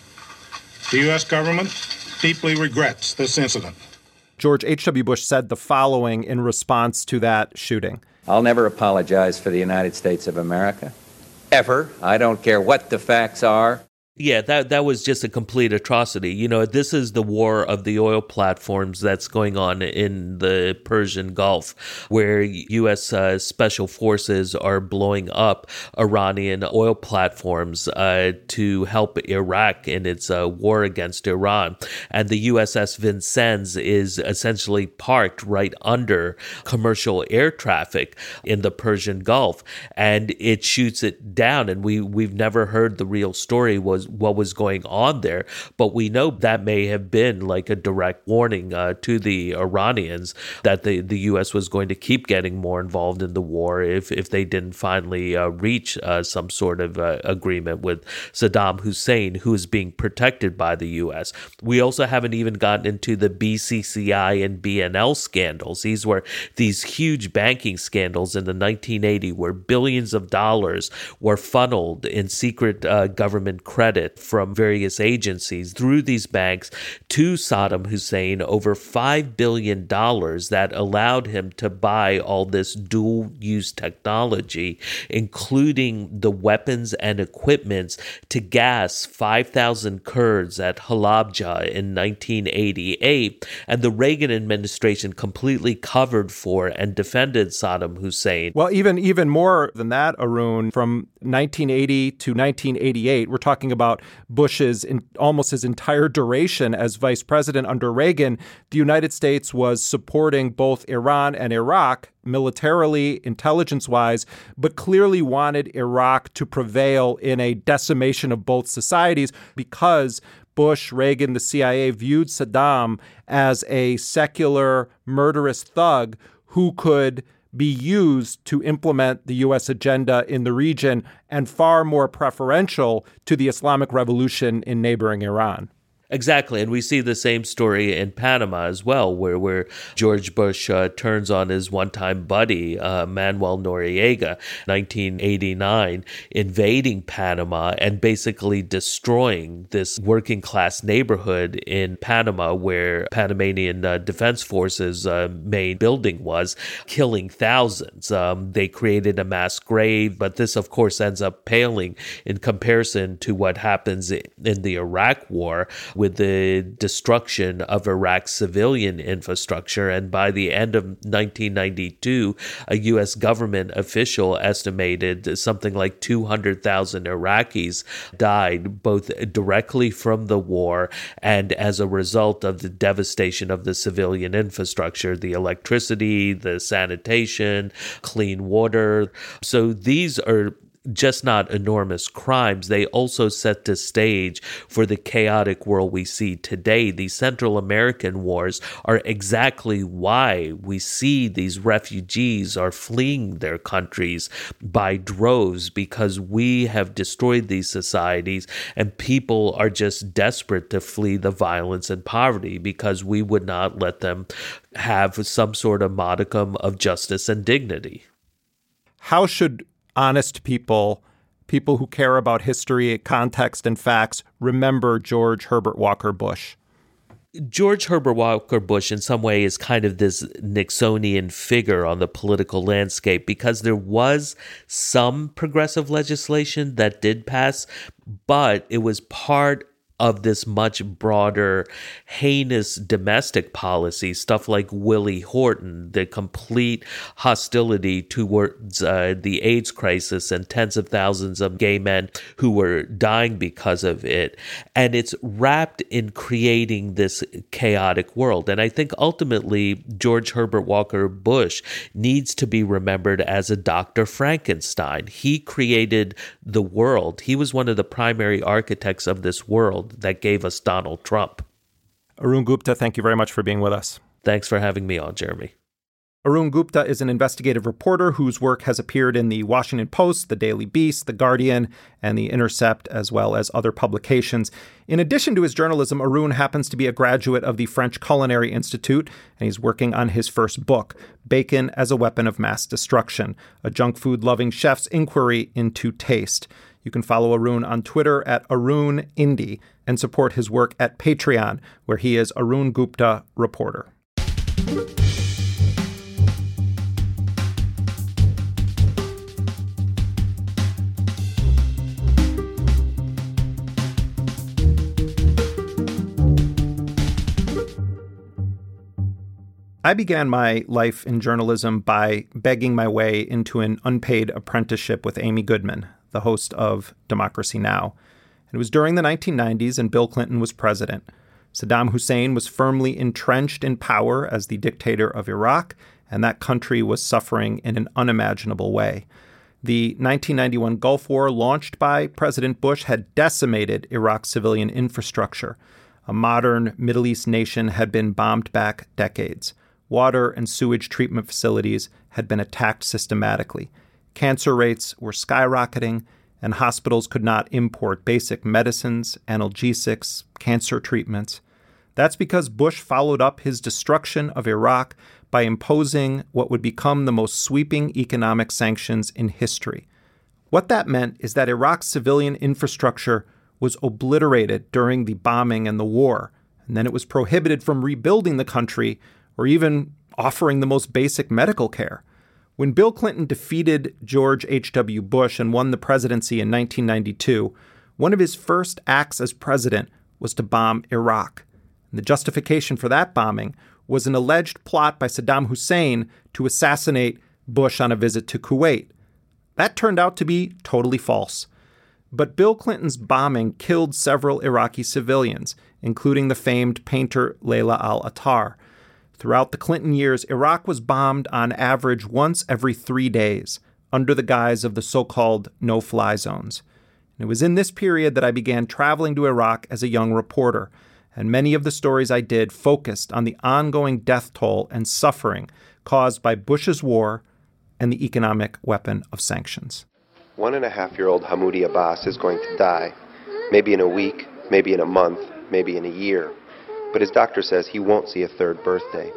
The U S government deeply regrets this incident. George H W. Bush said the following in response to that shooting. I'll never apologize for the United States of America, ever. I don't care what the facts are. Yeah, that that was just a complete atrocity. You know, this is the war of the oil platforms that's going on in the Persian Gulf, where U S uh, special forces are blowing up Iranian oil platforms uh, to help Iraq in its uh, war against Iran. And the U S S Vincennes is essentially parked right under commercial air traffic in the Persian Gulf, and it shoots it down. And we, we've never heard the real story was what was going on there, but we know that may have been like a direct warning uh, to the Iranians that the, the U S was going to keep getting more involved in the war if, if they didn't finally uh, reach uh, some sort of uh, agreement with Saddam Hussein, who is being protected by the U S. We also haven't even gotten into the B C C I and B N L scandals. These were these huge banking scandals in the nineteen eighties where billions of dollars were funneled in secret uh, government credit from various agencies through these banks to Saddam Hussein, over five billion dollars that allowed him to buy all this dual-use technology, including the weapons and equipments to gas five thousand Kurds at Halabja in nineteen eighty-eight. And the Reagan administration completely covered for and defended Saddam Hussein. Well, even, even more than that, Arun, from nineteen eighty to nineteen eighty-eight, we're talking about about Bush's in almost his entire duration as vice president under Reagan, the United States was supporting both Iran and Iraq militarily, intelligence-wise, but clearly wanted Iraq to prevail in a decimation of both societies because Bush, Reagan, the C I A viewed Saddam as a secular, murderous thug who could be used to implement the U S agenda in the region and far more preferential to the Islamic Revolution in neighboring Iran. Exactly. And we see the same story in Panama as well, where, where George Bush uh, turns on his one-time buddy, uh, Manuel Noriega, nineteen eighty-nine, invading Panama and basically destroying this working-class neighborhood in Panama where Panamanian uh, Defense Forces' uh, main building was, killing thousands. Um, they created a mass grave, but this, of course, ends up paling in comparison to what happens in the Iraq War, with the destruction of Iraq's civilian infrastructure. And by the end of nineteen ninety-two, a U S government official estimated something like two hundred thousand Iraqis died both directly from the war and as a result of the devastation of the civilian infrastructure, the electricity, the sanitation, clean water. So these are just not enormous crimes. They also set the stage for the chaotic world we see today. These Central American wars are exactly why we see these refugees are fleeing their countries by droves, because we have destroyed these societies and people are just desperate to flee the violence and poverty because we would not let them have some sort of modicum of justice and dignity. How should honest people, people who care about history, context, and facts, remember George Herbert Walker Bush? George Herbert Walker Bush, in some way, is kind of this Nixonian figure on the political landscape because there was some progressive legislation that did pass, but it was part of this much broader, heinous domestic policy, stuff like Willie Horton, the complete hostility towards uh, the AIDS crisis and tens of thousands of gay men who were dying because of it. And it's wrapped in creating this chaotic world. And I think ultimately George Herbert Walker Bush needs to be remembered as a Doctor Frankenstein. He created the world. He was one of the primary architects of this world that gave us Donald Trump. Arun Gupta, thank you very much for being with us. Thanks for having me on, Jeremy. Arun Gupta is an investigative reporter whose work has appeared in the Washington Post, the Daily Beast, the Guardian, and the Intercept, as well as other publications. In addition to his journalism, Arun happens to be a graduate of the French Culinary Institute, and he's working on his first book, Bacon as a Weapon of Mass Destruction, a junk food-loving chef's inquiry into taste. You can follow Arun on Twitter at Arun Indie and support his work at Patreon, where he is Arun Gupta Reporter. I began my life in journalism by begging my way into an unpaid apprenticeship with Amy Goodman, the host of Democracy Now! And it was during the nineteen nineties, and Bill Clinton was president. Saddam Hussein was firmly entrenched in power as the dictator of Iraq, and that country was suffering in an unimaginable way. The nineteen ninety-one Gulf War, launched by President Bush, had decimated Iraq's civilian infrastructure. A modern Middle East nation had been bombed back decades. Water and sewage treatment facilities had been attacked systematically. Cancer rates were skyrocketing, and hospitals could not import basic medicines, analgesics, cancer treatments. That's because Bush followed up his destruction of Iraq by imposing what would become the most sweeping economic sanctions in history. What that meant is that Iraq's civilian infrastructure was obliterated during the bombing and the war, and then it was prohibited from rebuilding the country or even offering the most basic medical care. When Bill Clinton defeated George H W. Bush and won the presidency in nineteen ninety-two, one of his first acts as president was to bomb Iraq. And the justification for that bombing was an alleged plot by Saddam Hussein to assassinate Bush on a visit to Kuwait. That turned out to be totally false. But Bill Clinton's bombing killed several Iraqi civilians, including the famed painter Layla al-Attar. Throughout the Clinton years, Iraq was bombed on average once every three days, under the guise of the so-called no-fly zones. And it was in this period that I began traveling to Iraq as a young reporter, and many of the stories I did focused on the ongoing death toll and suffering caused by Bush's war and the economic weapon of sanctions. One and a half year old Hamoudi Abbas is going to die, maybe in a week, maybe in a month, maybe in a year. But his doctor says he won't see a third birthday.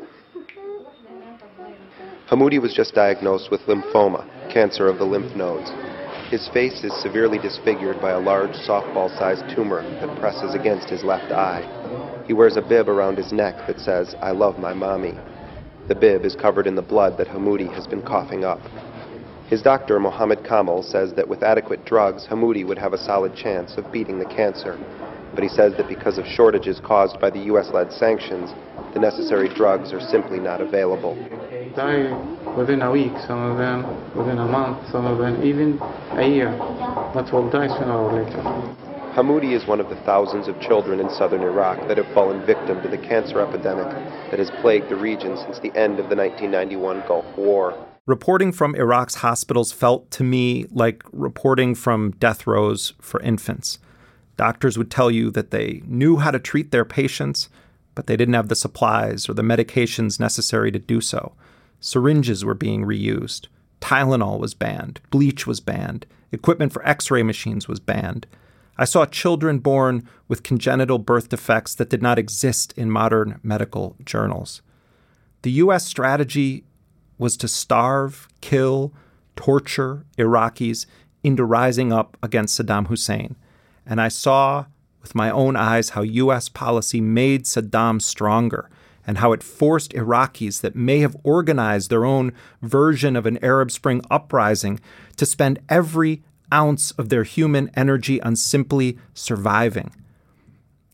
Hamoudi was just diagnosed with lymphoma, cancer of the lymph nodes. His face is severely disfigured by a large softball-sized tumor that presses against his left eye. He wears a bib around his neck that says, "I love my mommy." The bib is covered in the blood that Hamoudi has been coughing up. His doctor, Mohammed Kamal, says that with adequate drugs, Hamoudi would have a solid chance of beating the cancer. But he says that because of shortages caused by the U S-led sanctions, the necessary drugs are simply not available. Die within a week, some of them within a month, some of them even a year, but will die sooner or later. Hamoudi is one of the thousands of children in southern Iraq that have fallen victim to the cancer epidemic that has plagued the region since the end of the nineteen ninety-one Gulf War. Reporting from Iraq's hospitals felt to me like reporting from death rows for infants. Doctors would tell you that they knew how to treat their patients, but they didn't have the supplies or the medications necessary to do so. Syringes were being reused. Tylenol was banned. Bleach was banned. Equipment for x-ray machines was banned. I saw children born with congenital birth defects that did not exist in modern medical journals. The U S strategy was to starve, kill, torture Iraqis into rising up against Saddam Hussein. And I saw with my own eyes how U S policy made Saddam stronger and how it forced Iraqis that may have organized their own version of an Arab Spring uprising to spend every ounce of their human energy on simply surviving.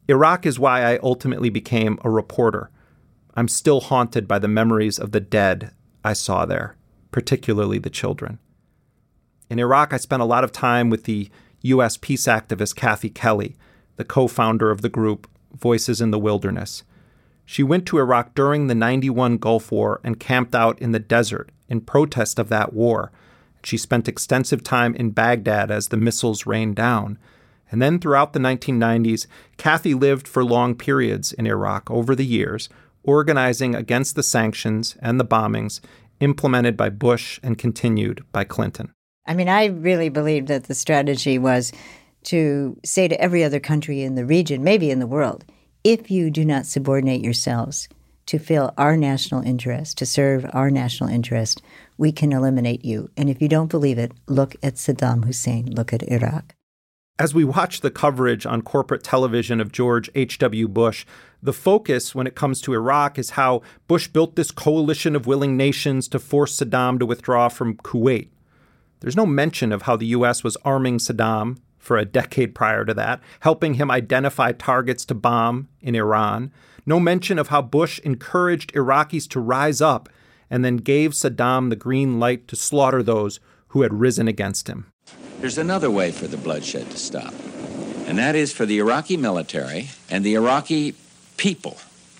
Iraq is why I ultimately became a reporter. I'm still haunted by the memories of the dead I saw there, particularly the children. In Iraq, I spent a lot of time with the U S peace activist Kathy Kelly, the co-founder of the group Voices in the Wilderness. She went to Iraq during the ninety-one Gulf War and camped out in the desert in protest of that war. She spent extensive time in Baghdad as the missiles rained down. And then throughout the nineteen nineties, Kathy lived for long periods in Iraq over the years, organizing against the sanctions and the bombings implemented by Bush and continued by Clinton. I mean, I really believe that the strategy was to say to every other country in the region, maybe in the world, if you do not subordinate yourselves to fill our national interest, to serve our national interest, we can eliminate you. And if you don't believe it, look at Saddam Hussein, look at Iraq. As we watch the coverage on corporate television of George H W. Bush, the focus when it comes to Iraq is how Bush built this coalition of willing nations to force Saddam to withdraw from Kuwait. There's no mention of how the U S was arming Saddam for a decade prior to that, helping him identify targets to bomb in Iran. No mention of how Bush encouraged Iraqis to rise up and then gave Saddam the green light to slaughter those who had risen against him. There's another way for the bloodshed to stop, and that is for the Iraqi military and the Iraqi people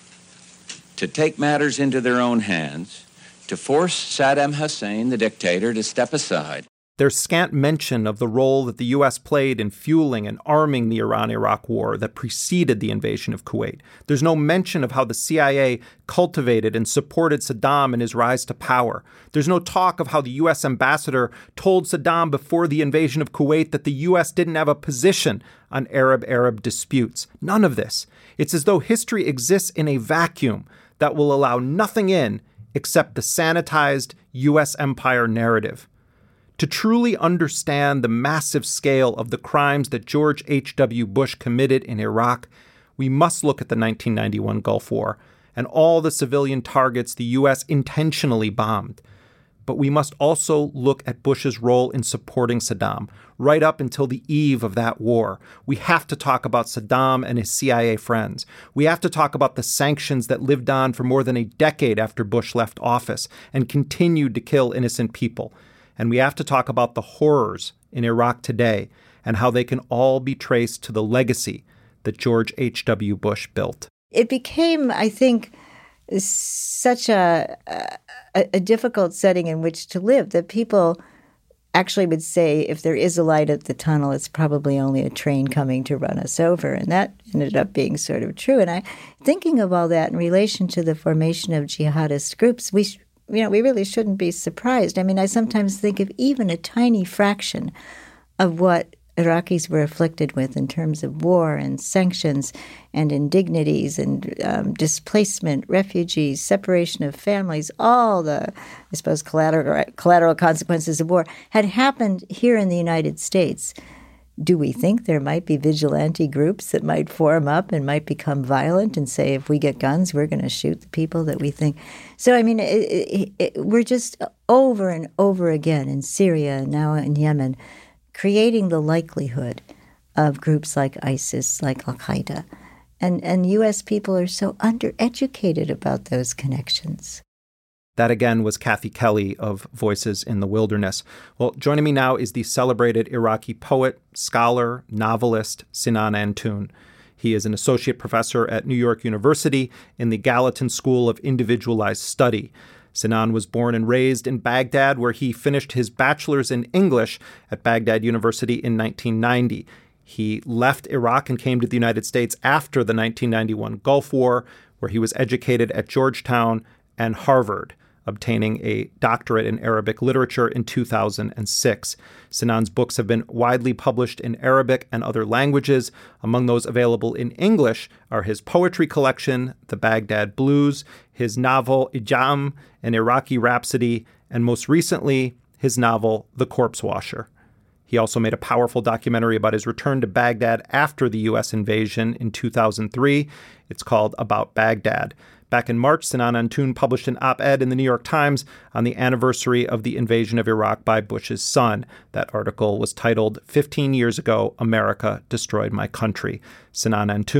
to take matters into their own hands, to force Saddam Hussein, the dictator, to step aside. There's scant mention of the role that the U S played in fueling and arming the Iran-Iraq war that preceded the invasion of Kuwait. There's no mention of how the C I A cultivated and supported Saddam in his rise to power. There's no talk of how the U S ambassador told Saddam before the invasion of Kuwait that the U S didn't have a position on Arab-Arab disputes. None of this. It's as though history exists in a vacuum that will allow nothing in except the sanitized U S empire narrative. To truly understand the massive scale of the crimes that George H W. Bush committed in Iraq, we must look at the nineteen ninety-one Gulf War and all the civilian targets the U S intentionally bombed. But we must also look at Bush's role in supporting Saddam right up until the eve of that war. We have to talk about Saddam and his C I A friends. We have to talk about the sanctions that lived on for more than a decade after Bush left office and continued to kill innocent people. And we have to talk about the horrors in Iraq today and how they can all be traced to the legacy that George H W. Bush built. It became, I think, such a, a, a difficult setting in which to live that people actually would say, if there is a light at the tunnel, it's probably only a train coming to run us over. And that ended up being sort of true. And I, thinking of all that in relation to the formation of jihadist groups, we You know, we really shouldn't be surprised. I mean, I sometimes think of even a tiny fraction of what Iraqis were afflicted with in terms of war and sanctions and indignities and um, displacement, refugees, separation of families, all the, I suppose, collateral, collateral consequences of war had happened here in the United States. Do we think there might be vigilante groups that might form up and might become violent and say, if we get guns, we're going to shoot the people that we think? So, I mean, it, it, it, we're just over and over again in Syria and now in Yemen, creating the likelihood of groups like ISIS, like Al-Qaeda. And, and U S people are so undereducated about those connections. That again was Kathy Kelly of Voices in the Wilderness. Well, joining me now is the celebrated Iraqi poet, scholar, novelist, Sinan Antoon. He is an associate professor at New York University in the Gallatin School of Individualized Study. Sinan was born and raised in Baghdad, where he finished his bachelor's in English at Baghdad University in nineteen ninety. He left Iraq and came to the United States after the nineteen ninety-one Gulf War, where he was educated at Georgetown and Harvard, obtaining a doctorate in Arabic literature in two thousand six. Sinan's books have been widely published in Arabic and other languages. Among those available in English are his poetry collection, The Baghdad Blues, his novel Ijam, an Iraqi Rhapsody, and most recently, his novel The Corpse Washer. He also made a powerful documentary about his return to Baghdad after the U S invasion in two thousand three. It's called About Baghdad. Back in March, Sinan Antoon published an op-ed in the New York Times on the anniversary of the invasion of Iraq by Bush's son. That article was titled, fifteen years ago, America Destroyed My Country. Sinan Antoon,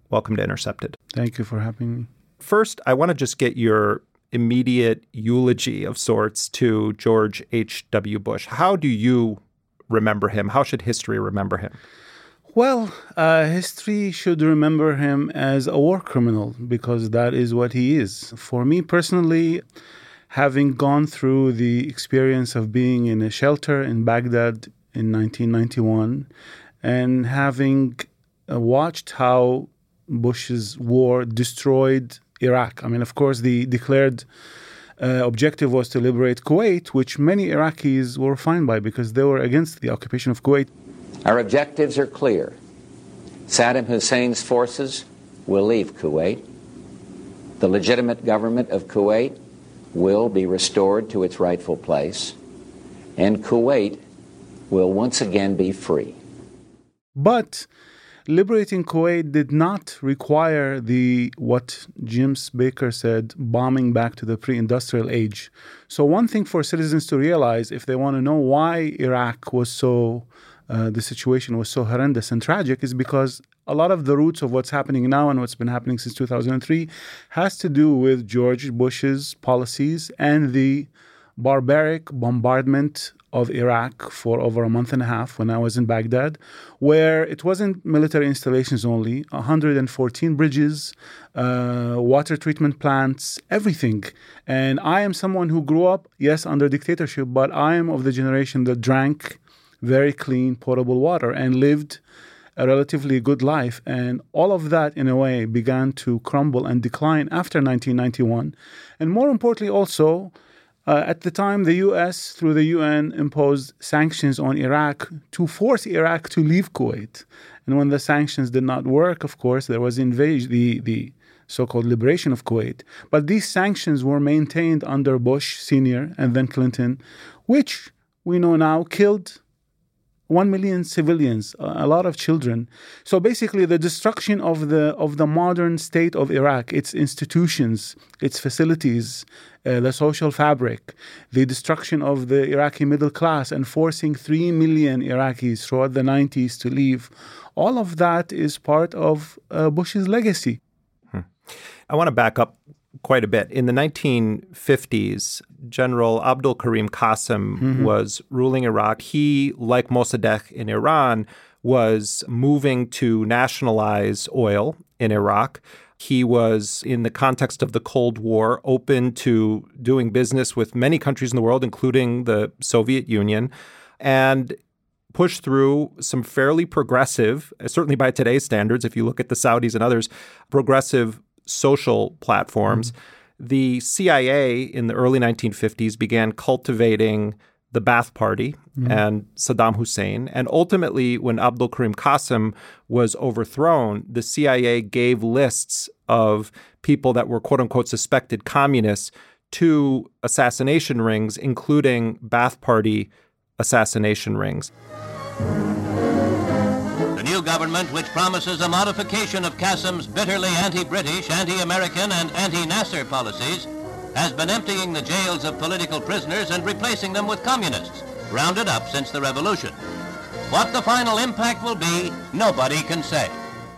Welcome to Intercepted. Thank you for having me. First, I want to just get your immediate eulogy of sorts to George H W. Bush. How do you remember him? How should history remember him? Well, uh, history should remember him as a war criminal because that is what he is. For me personally, having gone through the experience of being in a shelter in Baghdad in nineteen ninety-one and having uh, watched how Bush's war destroyed Iraq. I mean, of course, the declared uh, objective was to liberate Kuwait, which many Iraqis were fine by because they were against the occupation of Kuwait. Our objectives are clear. Saddam Hussein's forces will leave Kuwait. The legitimate government of Kuwait will be restored to its rightful place, and Kuwait will once again be free. But liberating Kuwait did not require the, what James Baker said, bombing back to the pre-industrial age. So one thing for citizens to realize if they want to know why Iraq was so Uh, the situation was so horrendous and tragic is because a lot of the roots of what's happening now and what's been happening since two thousand three has to do with George Bush's policies and the barbaric bombardment of Iraq for over a month and a half when I was in Baghdad, where it wasn't military installations only, one hundred fourteen bridges, uh, water treatment plants, everything. And I am someone who grew up, yes, under dictatorship, but I am of the generation that drank very clean, potable water and lived a relatively good life. And all of that, in a way, began to crumble and decline after nineteen ninety-one. And more importantly also, uh, at the time, the U S, through the U N, imposed sanctions on Iraq to force Iraq to leave Kuwait. And when the sanctions did not work, of course, there was invasion, the, the so-called liberation of Kuwait. But these sanctions were maintained under Bush Senior and then Clinton, which we know now killed One million civilians, a lot of children. So basically the destruction of the of the modern state of Iraq, its institutions, its facilities, uh, the social fabric, the destruction of the Iraqi middle class and forcing three million Iraqis throughout the nineties to leave, all of that is part of uh, Bush's legacy. Hmm. I want to back up quite a bit. In the nineteen fifties, General Abdul Karim Qasim mm-hmm. was ruling Iraq. He, like Mossadegh in Iran, was moving to nationalize oil in Iraq. He was, in the context of the Cold War, open to doing business with many countries in the world, including the Soviet Union, and pushed through some fairly progressive, certainly by today's standards, if you look at the Saudis and others, progressive social platforms. Mm-hmm. The C I A in the early nineteen fifties began cultivating the Ba'ath Party mm-hmm. and Saddam Hussein. And ultimately, when Abdul Karim Qasim was overthrown, the C I A gave lists of people that were quote-unquote suspected communists to assassination rings, including Ba'ath Party assassination rings. New government, which promises a modification of Qasim's bitterly anti-British, anti-American, and anti-Nasser policies, has been emptying the jails of political prisoners and replacing them with communists, rounded up since the revolution. What the final impact will be, nobody can say.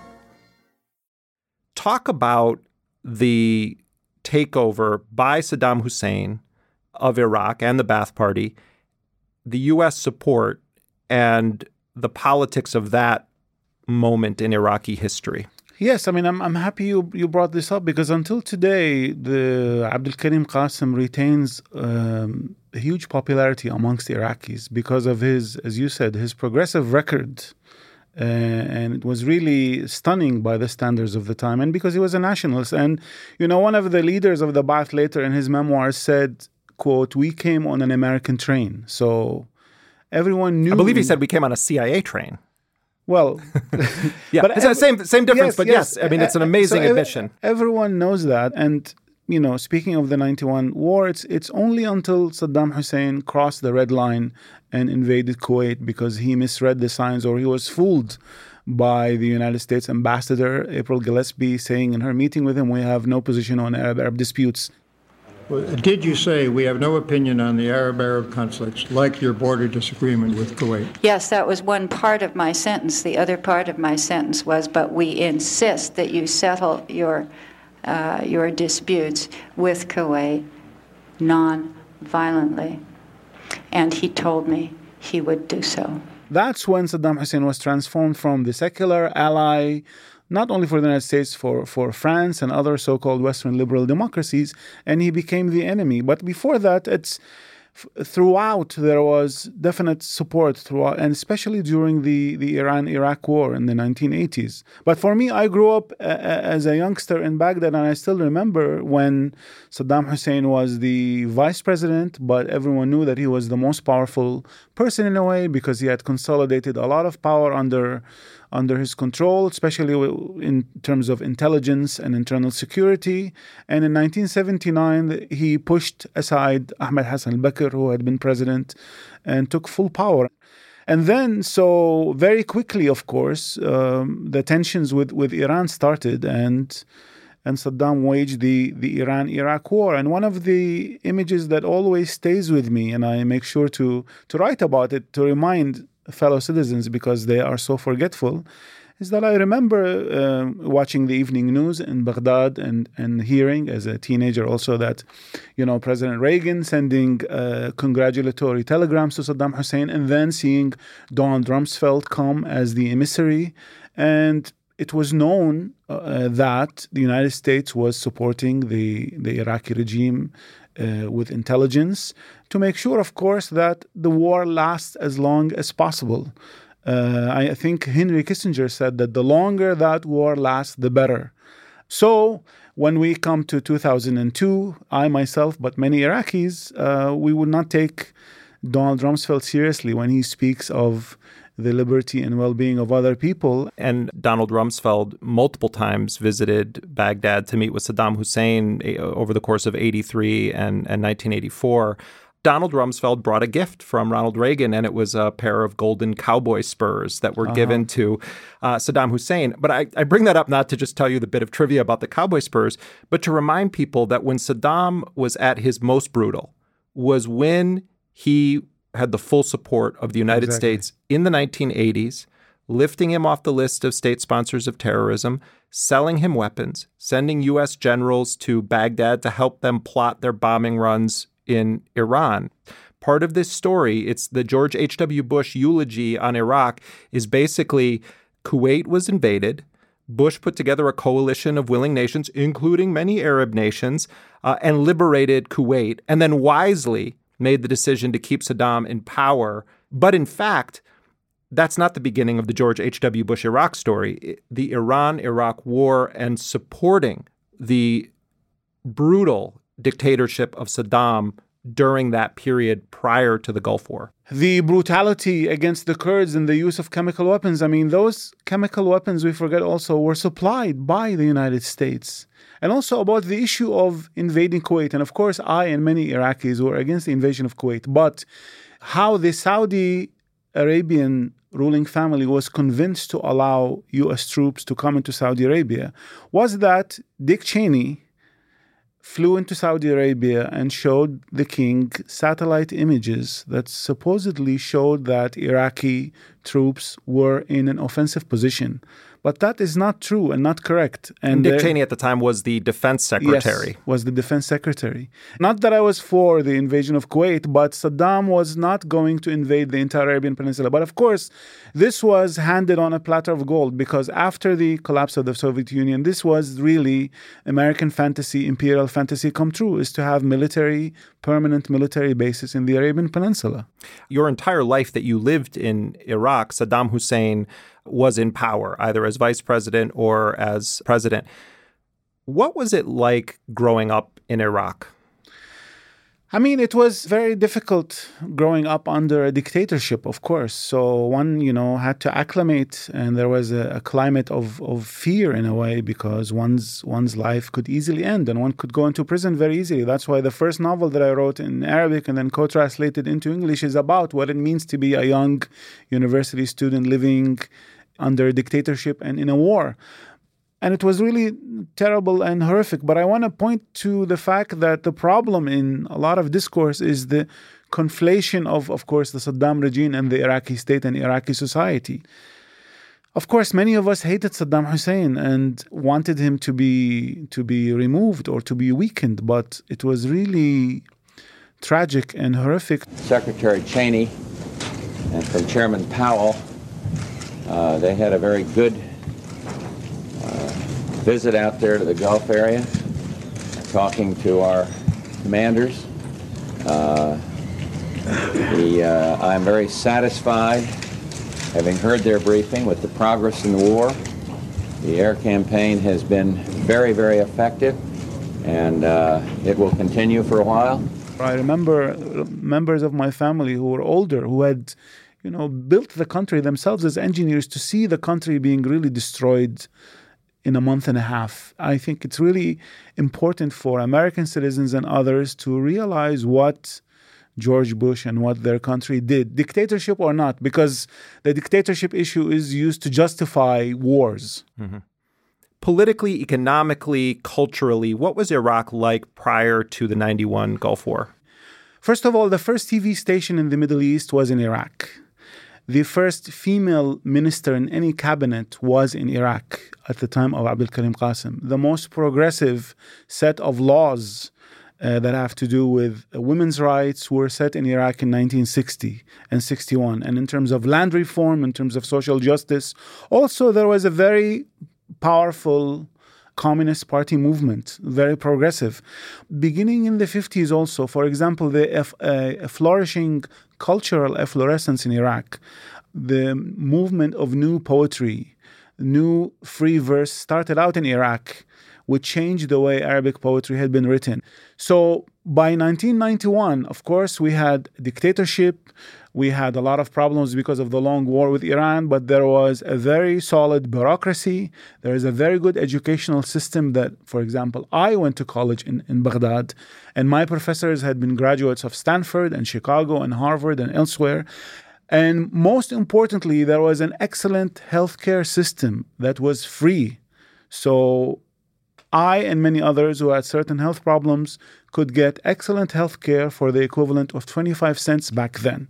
Talk about the takeover by Saddam Hussein of Iraq and the Ba'ath Party, the U S support, and the politics of that moment in Iraqi history. Yes, I mean, I'm I'm happy you, you brought this up because until today, the Abdul Karim Qasim retains um, a huge popularity amongst Iraqis because of his, as you said, his progressive record. Uh, and it was really stunning by the standards of the time and because he was a nationalist. And, you know, one of the leaders of the Ba'ath later in his memoirs said, quote, "We came on an American train." So everyone knew. I believe he said we came on a C I A train. Well, yeah, but it's the same same difference, yes, but yes, yes, I mean, it's an amazing so admission. Everyone knows that. And, you know, speaking of the ninety-one war, it's, it's only until Saddam Hussein crossed the red line and invaded Kuwait because he misread the signs or he was fooled by the United States ambassador, April Gillespie, saying in her meeting with him, "We have no position on Arab-Arab disputes." Well, did you say we have no opinion on the Arab-Arab conflicts, like your border disagreement with Kuwait? Yes, that was one part of my sentence. The other part of my sentence was, but we insist that you settle your uh, your disputes with Kuwait non-violently. And he told me he would do so. That's when Saddam Hussein was transformed from the secular ally, not only for the United States, for, for France and other so-called Western liberal democracies, and he became the enemy. But before that, it's throughout there was definite support throughout, and especially during the, the Iran-Iraq war in the nineteen eighties. But for me, I grew up uh, as a youngster in Baghdad, and I still remember when Saddam Hussein was the vice president, but everyone knew that he was the most powerful person in a way because he had consolidated a lot of power under under his control, especially in terms of intelligence and internal security. And in nineteen seventy-nine, he pushed aside Ahmed Hassan al-Bakr, who had been president, and took full power. And then, so very quickly, of course, um, the tensions with, with Iran started, and and Saddam waged the, the Iran-Iraq war. And one of the images that always stays with me, and I make sure to, to write about it, to remind fellow citizens because they are so forgetful, is that I remember uh, watching the evening news in Baghdad and, and hearing as a teenager also that, you know, President Reagan sending uh, congratulatory telegrams to Saddam Hussein, and then seeing Donald Rumsfeld come as the emissary. And it was known uh, that the United States was supporting the, the Iraqi regime Uh, with intelligence to make sure, of course, that the war lasts as long as possible. Uh, I, I think Henry Kissinger said that the longer that war lasts, the better. So when we come to two thousand two, I myself, but many Iraqis, uh, we would not take Donald Rumsfeld seriously when he speaks of the liberty and well-being of other people. And Donald Rumsfeld multiple times visited Baghdad to meet with Saddam Hussein over the course of eighty-three and, and nineteen eighty-four. Donald Rumsfeld brought a gift from Ronald Reagan, and it was a pair of golden cowboy spurs that were uh-huh. given to uh, Saddam Hussein. But I, I bring that up not to just tell you the bit of trivia about the cowboy spurs, but to remind people that when Saddam was at his most brutal was when he had the full support of the United exactly. States in the nineteen eighties, lifting him off the list of state sponsors of terrorism, selling him weapons, sending U S generals to Baghdad to help them plot their bombing runs in Iran. Part of this story, it's the George H W. Bush eulogy on Iraq, is basically Kuwait was invaded. Bush put together a coalition of willing nations, including many Arab nations, uh, and liberated Kuwait, and then wisely made the decision to keep Saddam in power. But in fact, that's not the beginning of the George H W. Bush Iraq story. The Iran-Iraq war and supporting the brutal dictatorship of Saddam during that period prior to the Gulf War. The brutality against the Kurds and the use of chemical weapons. I mean, those chemical weapons, we forget also, were supplied by the United States. And also about the issue of invading Kuwait. And of course, I and many Iraqis were against the invasion of Kuwait. But how the Saudi Arabian ruling family was convinced to allow U S troops to come into Saudi Arabia was that Dick Cheney flew into Saudi Arabia and showed the king satellite images that supposedly showed that Iraqi troops were in an offensive position. But that is not true and not correct. And, and Dick uh, Cheney at the time was the defense secretary. Yes, was the defense secretary. Not that I was for the invasion of Kuwait, but Saddam was not going to invade the entire Arabian Peninsula. But of course, this was handed on a platter of gold because after the collapse of the Soviet Union, this was really American fantasy, imperial fantasy come true, is to have military, permanent military bases in the Arabian Peninsula. Your entire life that you lived in Iraq, Saddam Hussein was in power, either as vice president or as president. What was it like growing up in Iraq? I mean, it was very difficult growing up under a dictatorship, of course. So one, you know, had to acclimate, and there was a, a climate of, of fear in a way because one's one's life could easily end and one could go into prison very easily. That's why the first novel that I wrote in Arabic and then co-translated into English is about what it means to be a young university student living under a dictatorship and in a war. And it was really terrible and horrific. But I want to point to the fact that the problem in a lot of discourse is the conflation of, of course, the Saddam regime and the Iraqi state and Iraqi society. Of course, many of us hated Saddam Hussein and wanted him to be to be removed or to be weakened, but it was really tragic and horrific. Secretary Cheney and from Chairman Powell, uh, they had a very good uh, visit out there to the Gulf area, talking to our commanders. Uh, the, uh, I'm very satisfied, having heard their briefing, with the progress in the war. The air campaign has been very, very effective, and uh, it will continue for a while. I remember members of my family who were older, who had, you know, built the country themselves as engineers, to see the country being really destroyed in a month and a half. I think it's really important for American citizens and others to realize what George Bush and what their country did, dictatorship or not, because the dictatorship issue is used to justify wars. Mm-hmm. Politically, economically, culturally, what was Iraq like prior to the ninety-one Gulf War? First of all, the first T V station in the Middle East was in Iraq. The first female minister in any cabinet was in Iraq at the time of Abdul Karim Qasim. The most progressive set of laws uh, that have to do with women's rights were set in Iraq in nineteen sixty and sixty-one. And in terms of land reform, in terms of social justice, also there was a very powerful Communist Party movement, very progressive. Beginning in the fifties also, for example, the uh, uh, flourishing cultural efflorescence in Iraq, the movement of new poetry, new free verse started out in Iraq, which changed the way Arabic poetry had been written. So by nineteen ninety-one, of course, we had dictatorship. We had a lot of problems because of the long war with Iran, but there was a very solid bureaucracy. There is a very good educational system that, for example, I went to college in, in Baghdad, and my professors had been graduates of Stanford and Chicago and Harvard and elsewhere. And most importantly, there was an excellent healthcare system that was free. So I and many others who had certain health problems could get excellent health care for the equivalent of twenty-five cents back then.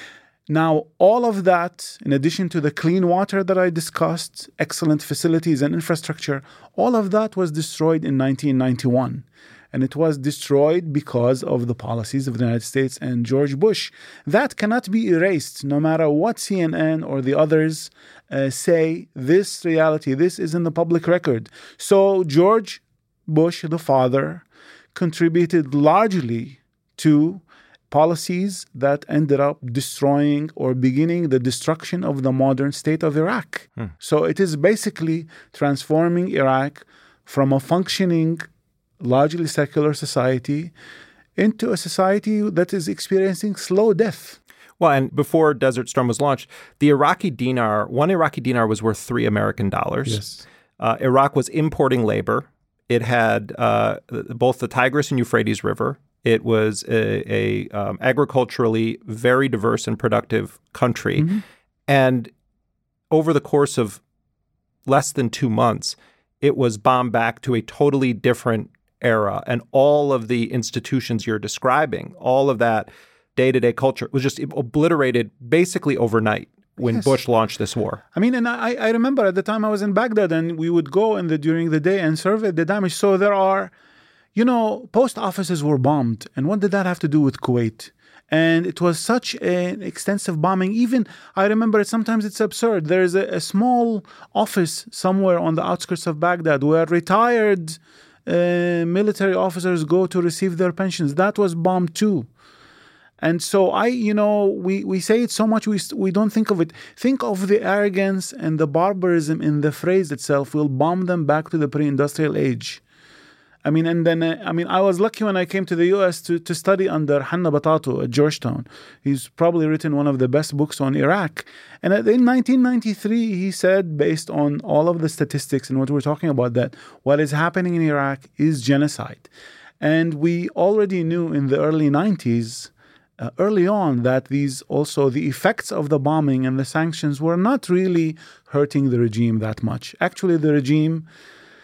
Now, all of that, in addition to the clean water that I discussed, excellent facilities and infrastructure, all of that was destroyed in nineteen ninety-one. And it was destroyed because of the policies of the United States and George Bush. That cannot be erased, no matter what C N N or the others uh, say. This reality, this is in the public record. So George Bush, the father, contributed largely to policies that ended up destroying or beginning the destruction of the modern state of Iraq. Hmm. So it is basically transforming Iraq from a functioning, largely secular society into a society that is experiencing slow death. Well, and before Desert Storm was launched, the Iraqi dinar, one Iraqi dinar was worth three American dollars. Yes. Uh, Iraq was importing labor. It had uh, both the Tigris and Euphrates River. It was a, a um, agriculturally very diverse and productive country. Mm-hmm. And over the course of less than two months, it was bombed back to a totally different era. And all of the institutions you're describing, all of that day-to-day culture was just obliterated basically overnight when yes. Bush launched this war. I mean, and I, I remember at the time I was in Baghdad, and we would go in the during the day and survey the damage. So there are, you know, post offices were bombed. And what did that have to do with Kuwait? And it was such an extensive bombing. Even, I remember it, sometimes it's absurd. There's a, a small office somewhere on the outskirts of Baghdad where retired uh, military officers go to receive their pensions. That was bombed too. And so I, you know, we, we say it so much, we we don't think of it. Think of the arrogance and the barbarism in the phrase itself. We'll bomb them back to the pre-industrial age. I mean, and then, uh, I mean, I was lucky when I came to the U S to, to study under Hanna Batatu at Georgetown. He's probably written one of the best books on Iraq. And in nineteen ninety-three, he said, based on all of the statistics and what we're talking about, that what is happening in Iraq is genocide. And we already knew in the early nineties, Uh, early on, that these also the effects of the bombing and the sanctions were not really hurting the regime that much. Actually, the regime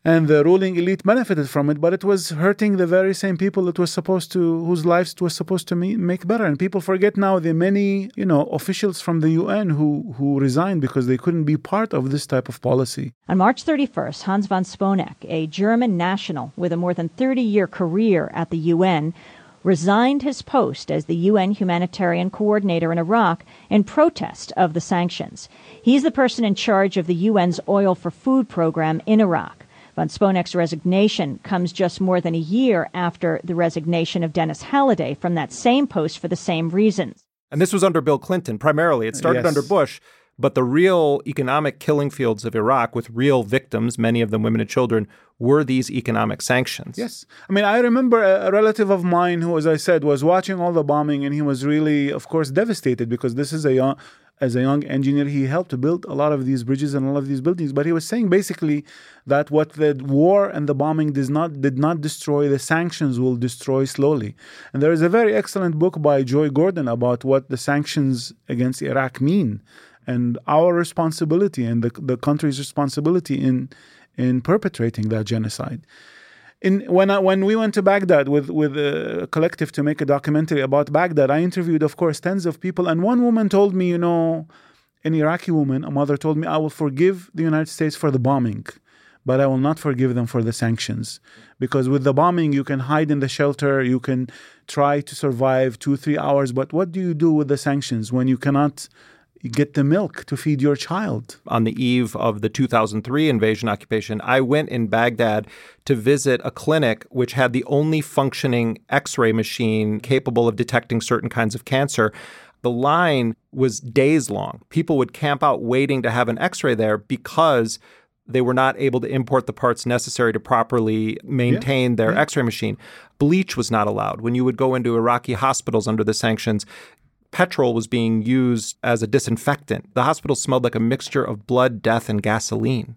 And the ruling elite benefited from it, but it was hurting the very same people it was supposed to, whose lives it was supposed to make better. And people forget now the many, you know, officials from the U N who, who resigned because they couldn't be part of this type of policy. On March thirty-first, Hans von Sponeck, a German national with a more than thirty-year career at the U N, resigned his post as the U N humanitarian coordinator in Iraq in protest of the sanctions. He's the person in charge of the U N's Oil for Food program in Iraq. Von Sponeck's resignation comes just more than a year after the resignation of Dennis Halliday from that same post for the same reasons. And this was under Bill Clinton, primarily. It started Yes. under Bush, but the real economic killing fields of Iraq with real victims, many of them women and children, were these economic sanctions. Yes. I mean, I remember a, a relative of mine who, as I said, was watching all the bombing, and he was really, of course, devastated because this is a young... As a young engineer, he helped to build a lot of these bridges and a lot of these buildings. But he was saying basically that what the war and the bombing does not did not destroy, the sanctions will destroy slowly. And there is a very excellent book by Joy Gordon about what the sanctions against Iraq mean and our responsibility and the, the country's responsibility in in perpetrating that genocide. In, when I, when we went to Baghdad with, with a collective to make a documentary about Baghdad, I interviewed, of course, tens of people. And one woman told me, you know, an Iraqi woman, a mother told me, I will forgive the United States for the bombing, but I will not forgive them for the sanctions. Because with the bombing, you can hide in the shelter, you can try to survive two, three hours. But what do you do with the sanctions when you cannot get the milk to feed your child? On the eve of the two thousand three invasion occupation, I went in Baghdad to visit a clinic which had the only functioning X-ray machine capable of detecting certain kinds of cancer. The line was days long. People would camp out waiting to have an X-ray there because they were not able to import the parts necessary to properly maintain yeah, their yeah. X-ray machine. Bleach was not allowed. When you would go into Iraqi hospitals under the sanctions, petrol was being used as a disinfectant. The hospital smelled like a mixture of blood, death, and gasoline.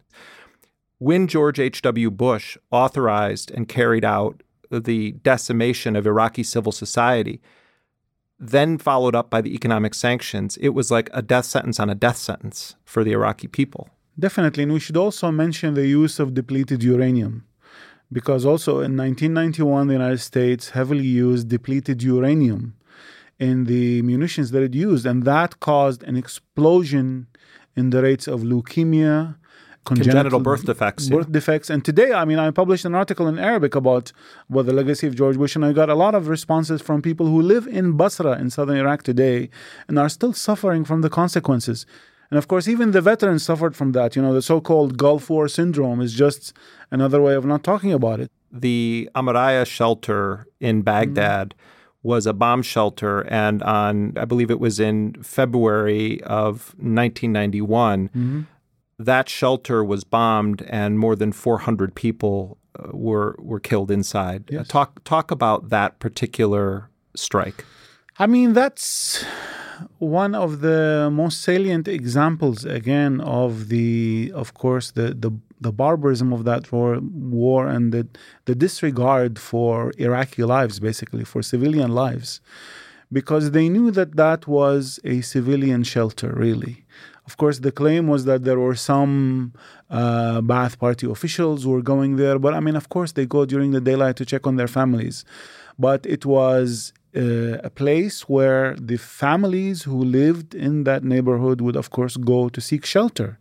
When George H W. Bush authorized and carried out the decimation of Iraqi civil society, then followed up by the economic sanctions, it was like a death sentence on a death sentence for the Iraqi people. Definitely. And we should also mention the use of depleted uranium, because also in nineteen ninety-one, the United States heavily used depleted uranium in the munitions that it used, and that caused an explosion in the rates of leukemia, congenital, congenital birth defects. Birth yeah. defects. And today, I mean, I published an article in Arabic about, about the legacy of George Bush, and I got a lot of responses from people who live in Basra in southern Iraq today and are still suffering from the consequences. And of course, even the veterans suffered from that. You know, the so-called Gulf War syndrome is just another way of not talking about it. The Amaraya shelter in Baghdad mm-hmm. was a bomb shelter, and on, I believe it was in February of nineteen ninety-one, mm-hmm. that shelter was bombed and more than four hundred people uh, were were killed inside. Yes. Uh, talk talk about that particular strike. I mean, that's one of the most salient examples, again, of the, of course, the the, the barbarism of that war, war and the, the disregard for Iraqi lives, basically, for civilian lives, because they knew that that was a civilian shelter, really. Of course, the claim was that there were some uh, Ba'ath Party officials who were going there, but I mean, of course, they go during the daylight to check on their families. But it was uh, a place where the families who lived in that neighborhood would, of course, go to seek shelter.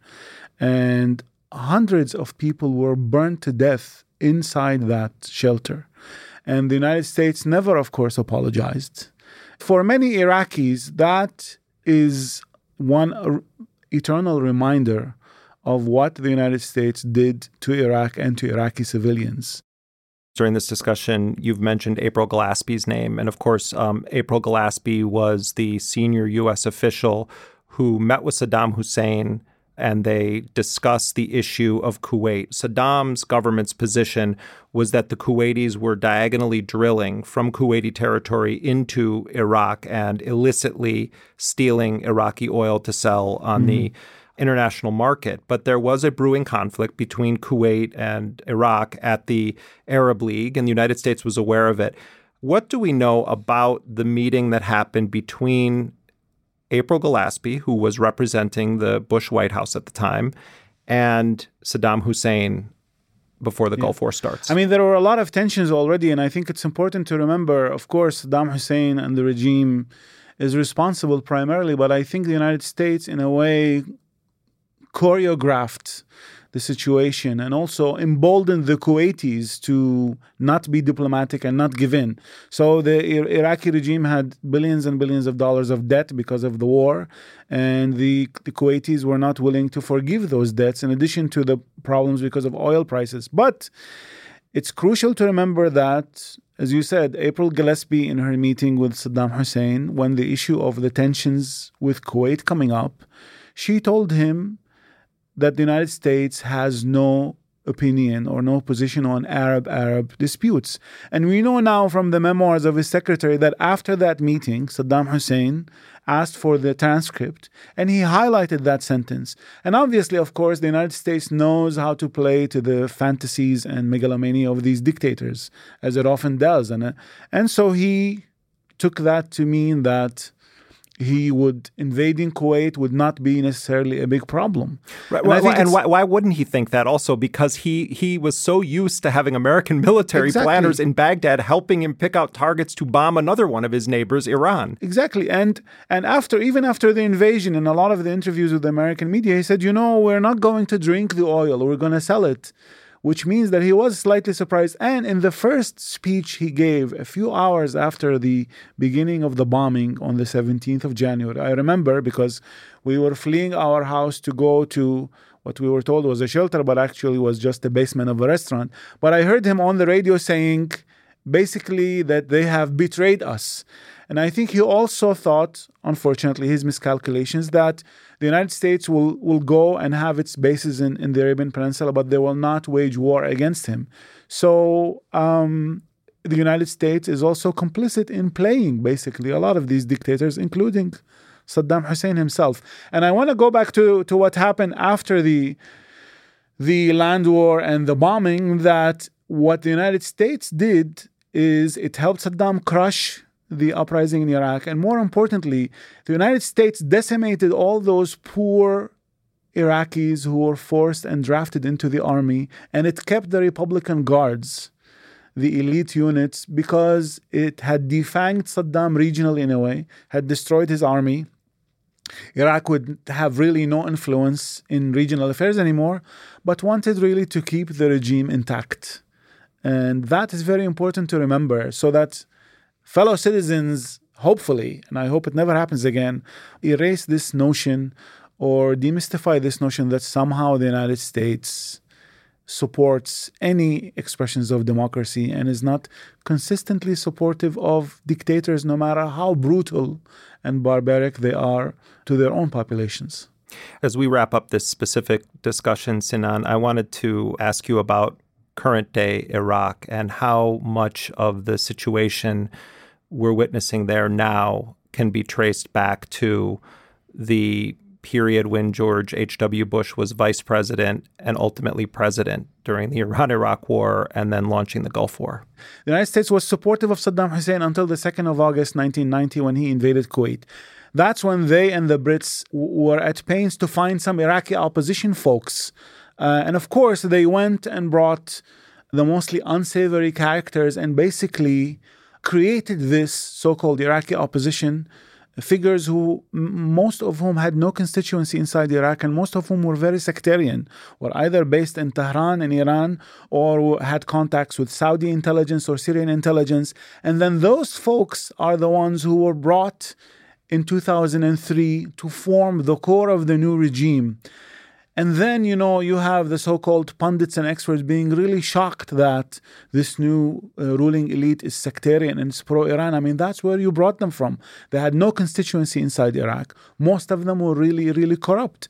And hundreds of people were burned to death inside that shelter. And the United States never, of course, apologized. For many Iraqis, that is one uh, eternal reminder of what the United States did to Iraq and to Iraqi civilians. During this discussion, you've mentioned April Gillespie's name. And of course, um, April Gillespie was the senior U S official who met with Saddam Hussein, and they discussed the issue of Kuwait. Saddam's government's position was that the Kuwaitis were diagonally drilling from Kuwaiti territory into Iraq and illicitly stealing Iraqi oil to sell on mm-hmm. the international market. But there was a brewing conflict between Kuwait and Iraq at the Arab League, and the United States was aware of it. What do we know about the meeting that happened between April Gillespie, who was representing the Bush White House at the time, and Saddam Hussein before the Yeah. Gulf War starts. I mean, there were a lot of tensions already, and I think it's important to remember, of course, Saddam Hussein and the regime is responsible primarily, but I think the United States, in a way, choreographed the situation and also emboldened the Kuwaitis to not be diplomatic and not give in. So the I- Iraqi regime had billions and billions of dollars of debt because of the war, and the, the Kuwaitis were not willing to forgive those debts, in addition to the problems because of oil prices. But it's crucial to remember that, as you said, April Gillespie, in her meeting with Saddam Hussein, when the issue of the tensions with Kuwait coming up, she told him that the United States has no opinion or no position on Arab-Arab disputes. And we know now from the memoirs of his secretary that after that meeting, Saddam Hussein asked for the transcript, and he highlighted that sentence. And obviously, of course, the United States knows how to play to the fantasies and megalomania of these dictators, as it often does. And, uh, and so he took that to mean that he would invading Kuwait would not be necessarily a big problem. Right. And, Well, I think and it's- why, why wouldn't he think that also? Because he, he was so used to having American military Exactly. planners in Baghdad helping him pick out targets to bomb another one of his neighbors, Iran. Exactly. And and after even after the invasion, in a lot of the interviews with the American media, he said, you know, we're not going to drink the oil, we're going to sell it, which means that he was slightly surprised. And in the first speech he gave a few hours after the beginning of the bombing on the seventeenth of January, I remember because we were fleeing our house to go to what we were told was a shelter, but actually was just the basement of a restaurant. But I heard him on the radio saying basically that they have betrayed us. And I think he also thought, unfortunately, his miscalculations, that the United States will, will go and have its bases in, in the Arabian Peninsula, but they will not wage war against him. So um, the United States is also complicit in playing, basically, a lot of these dictators, including Saddam Hussein himself. And I want to go back to, to what happened after the, the land war and the bombing, that what the United States did is it helped Saddam crush the uprising in Iraq. And more importantly, the United States decimated all those poor Iraqis who were forced and drafted into the army. And it kept the Republican Guards, the elite units, because it had defanged Saddam regionally in a way, had destroyed his army. Iraq would have really no influence in regional affairs anymore, but wanted really to keep the regime intact. And that is very important to remember, so that fellow citizens, hopefully, and I hope it never happens again, erase this notion or demystify this notion that somehow the United States supports any expressions of democracy and is not consistently supportive of dictators, no matter how brutal and barbaric they are to their own populations. As we wrap up this specific discussion, Sinan, I wanted to ask you about current-day Iraq and how much of the situation we're witnessing there now can be traced back to the period when George H W. Bush was vice president and ultimately president during the Iran-Iraq War and then launching the Gulf War. The United States was supportive of Saddam Hussein until the second of August nineteen ninety, when he invaded Kuwait. That's when they and the Brits w- were at pains to find some Iraqi opposition folks. Uh, and of course, they went and brought the mostly unsavory characters and basically created this so-called Iraqi opposition, figures who, m- most of whom had no constituency inside Iraq, and most of whom were very sectarian, were either based in Tehran in Iran or had contacts with Saudi intelligence or Syrian intelligence. And then those folks are the ones who were brought in two thousand three to form the core of the new regime. And then, you know, you have the so-called pundits and experts being really shocked that this new uh, ruling elite is sectarian and it's pro-Iran. I mean, that's where you brought them from. They had no constituency inside Iraq. Most of them were really, really corrupt.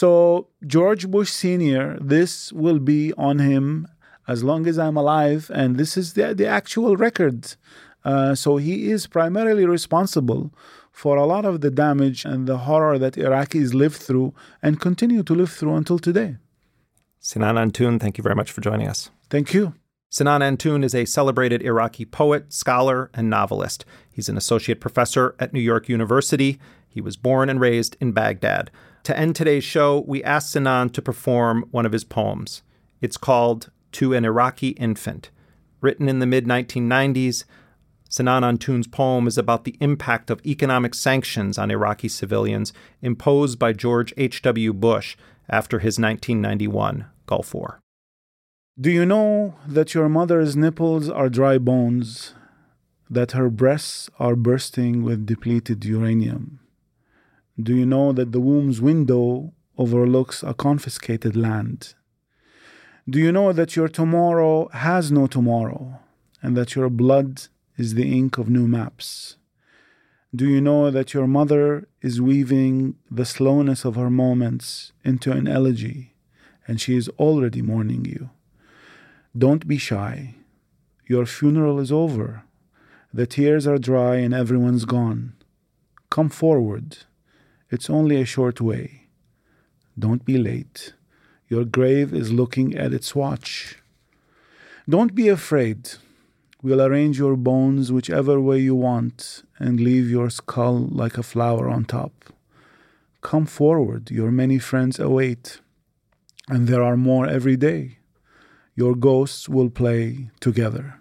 So George Bush Senior, this will be on him as long as I'm alive. And this is the, the actual record. Uh, so he is primarily responsible for a lot of the damage and the horror that Iraqis lived through and continue to live through until today. Sinan Antoon, thank you very much for joining us. Thank you. Sinan Antoon is a celebrated Iraqi poet, scholar, and novelist. He's an associate professor at New York University. He was born and raised in Baghdad. To end today's show, we asked Sinan to perform one of his poems. It's called to an Iraqi Infant. Written in the mid nineteen nineties, Sinan Antoun's poem is about the impact of economic sanctions on Iraqi civilians imposed by George H W. Bush after his nineteen ninety-one Gulf War. Do you know that your mother's nipples are dry bones, that her breasts are bursting with depleted uranium? Do you know that the womb's window overlooks a confiscated land? Do you know that your tomorrow has no tomorrow, and that your blood is the ink of new maps? Do you know that your mother is weaving the slowness of her moments into an elegy, and she is already mourning you? Don't be shy. Your funeral is over. The tears are dry and everyone's gone. Come forward. It's only a short way. Don't be late. Your grave is looking at its watch. Don't be afraid. We'll arrange your bones whichever way you want and leave your skull like a flower on top. Come forward. Your many friends await. And there are more every day. Your ghosts will play together.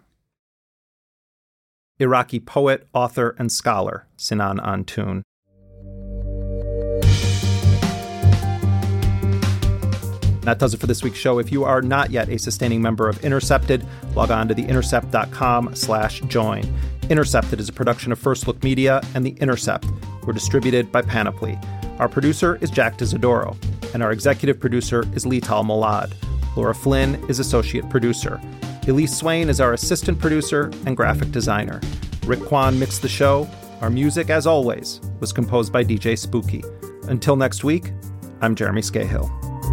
Iraqi poet, author, and scholar Sinan Antoun. That does it for this week's show. If you are not yet a sustaining member of Intercepted, log on to the intercept dot com slash join. Intercepted is a production of First Look Media and The Intercept. We're distributed by Panoply. Our producer is Jack D'Isidoro, and our executive producer is Lital Molad. Laura Flynn is associate producer. Elise Swain is our assistant producer and graphic designer. Rick Kwan mixed the show. Our music, as always, was composed by D J Spooky. Until next week, I'm Jeremy Scahill.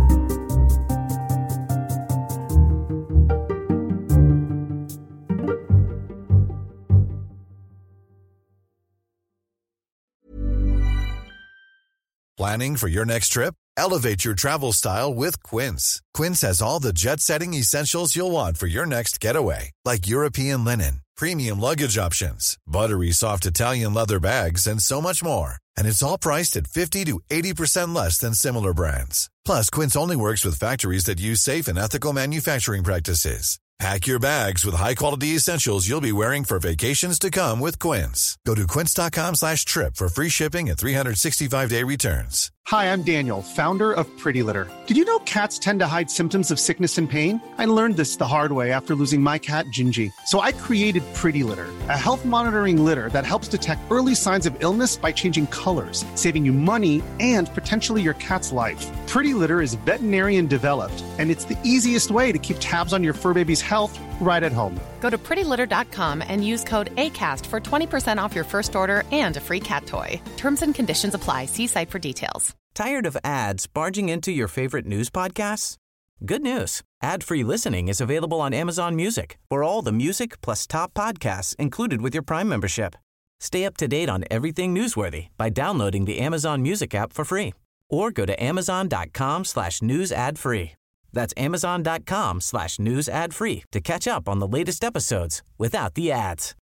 Planning for your next trip? Elevate your travel style with Quince. Quince has all the jet-setting essentials you'll want for your next getaway, like European linen, premium luggage options, buttery soft Italian leather bags, and so much more. And it's all priced at fifty to eighty percent less than similar brands. Plus, Quince only works with factories that use safe and ethical manufacturing practices. Pack your bags with high-quality essentials you'll be wearing for vacations to come with Quince. Go to quince.com slash trip for free shipping and three sixty-five day returns. Hi, I'm Daniel, founder of Pretty Litter. Did you know cats tend to hide symptoms of sickness and pain? I learned this the hard way after losing my cat, Gingy. So I created Pretty Litter, a health monitoring litter that helps detect early signs of illness by changing colors, saving you money and potentially your cat's life. Pretty Litter is veterinarian developed, and it's the easiest way to keep tabs on your fur baby's health right at home. Go to pretty litter dot com and use code ACAST for twenty percent off your first order and a free cat toy. Terms and conditions apply. See site for details. Tired of ads barging into your favorite news podcasts? Good news. Ad-free listening is available on Amazon Music for all the music plus top podcasts included with your Prime membership. Stay up to date on everything newsworthy by downloading the Amazon Music app for free or go to amazon.com slash news ad free. That's amazon.com slash news ad free to catch up on the latest episodes without the ads.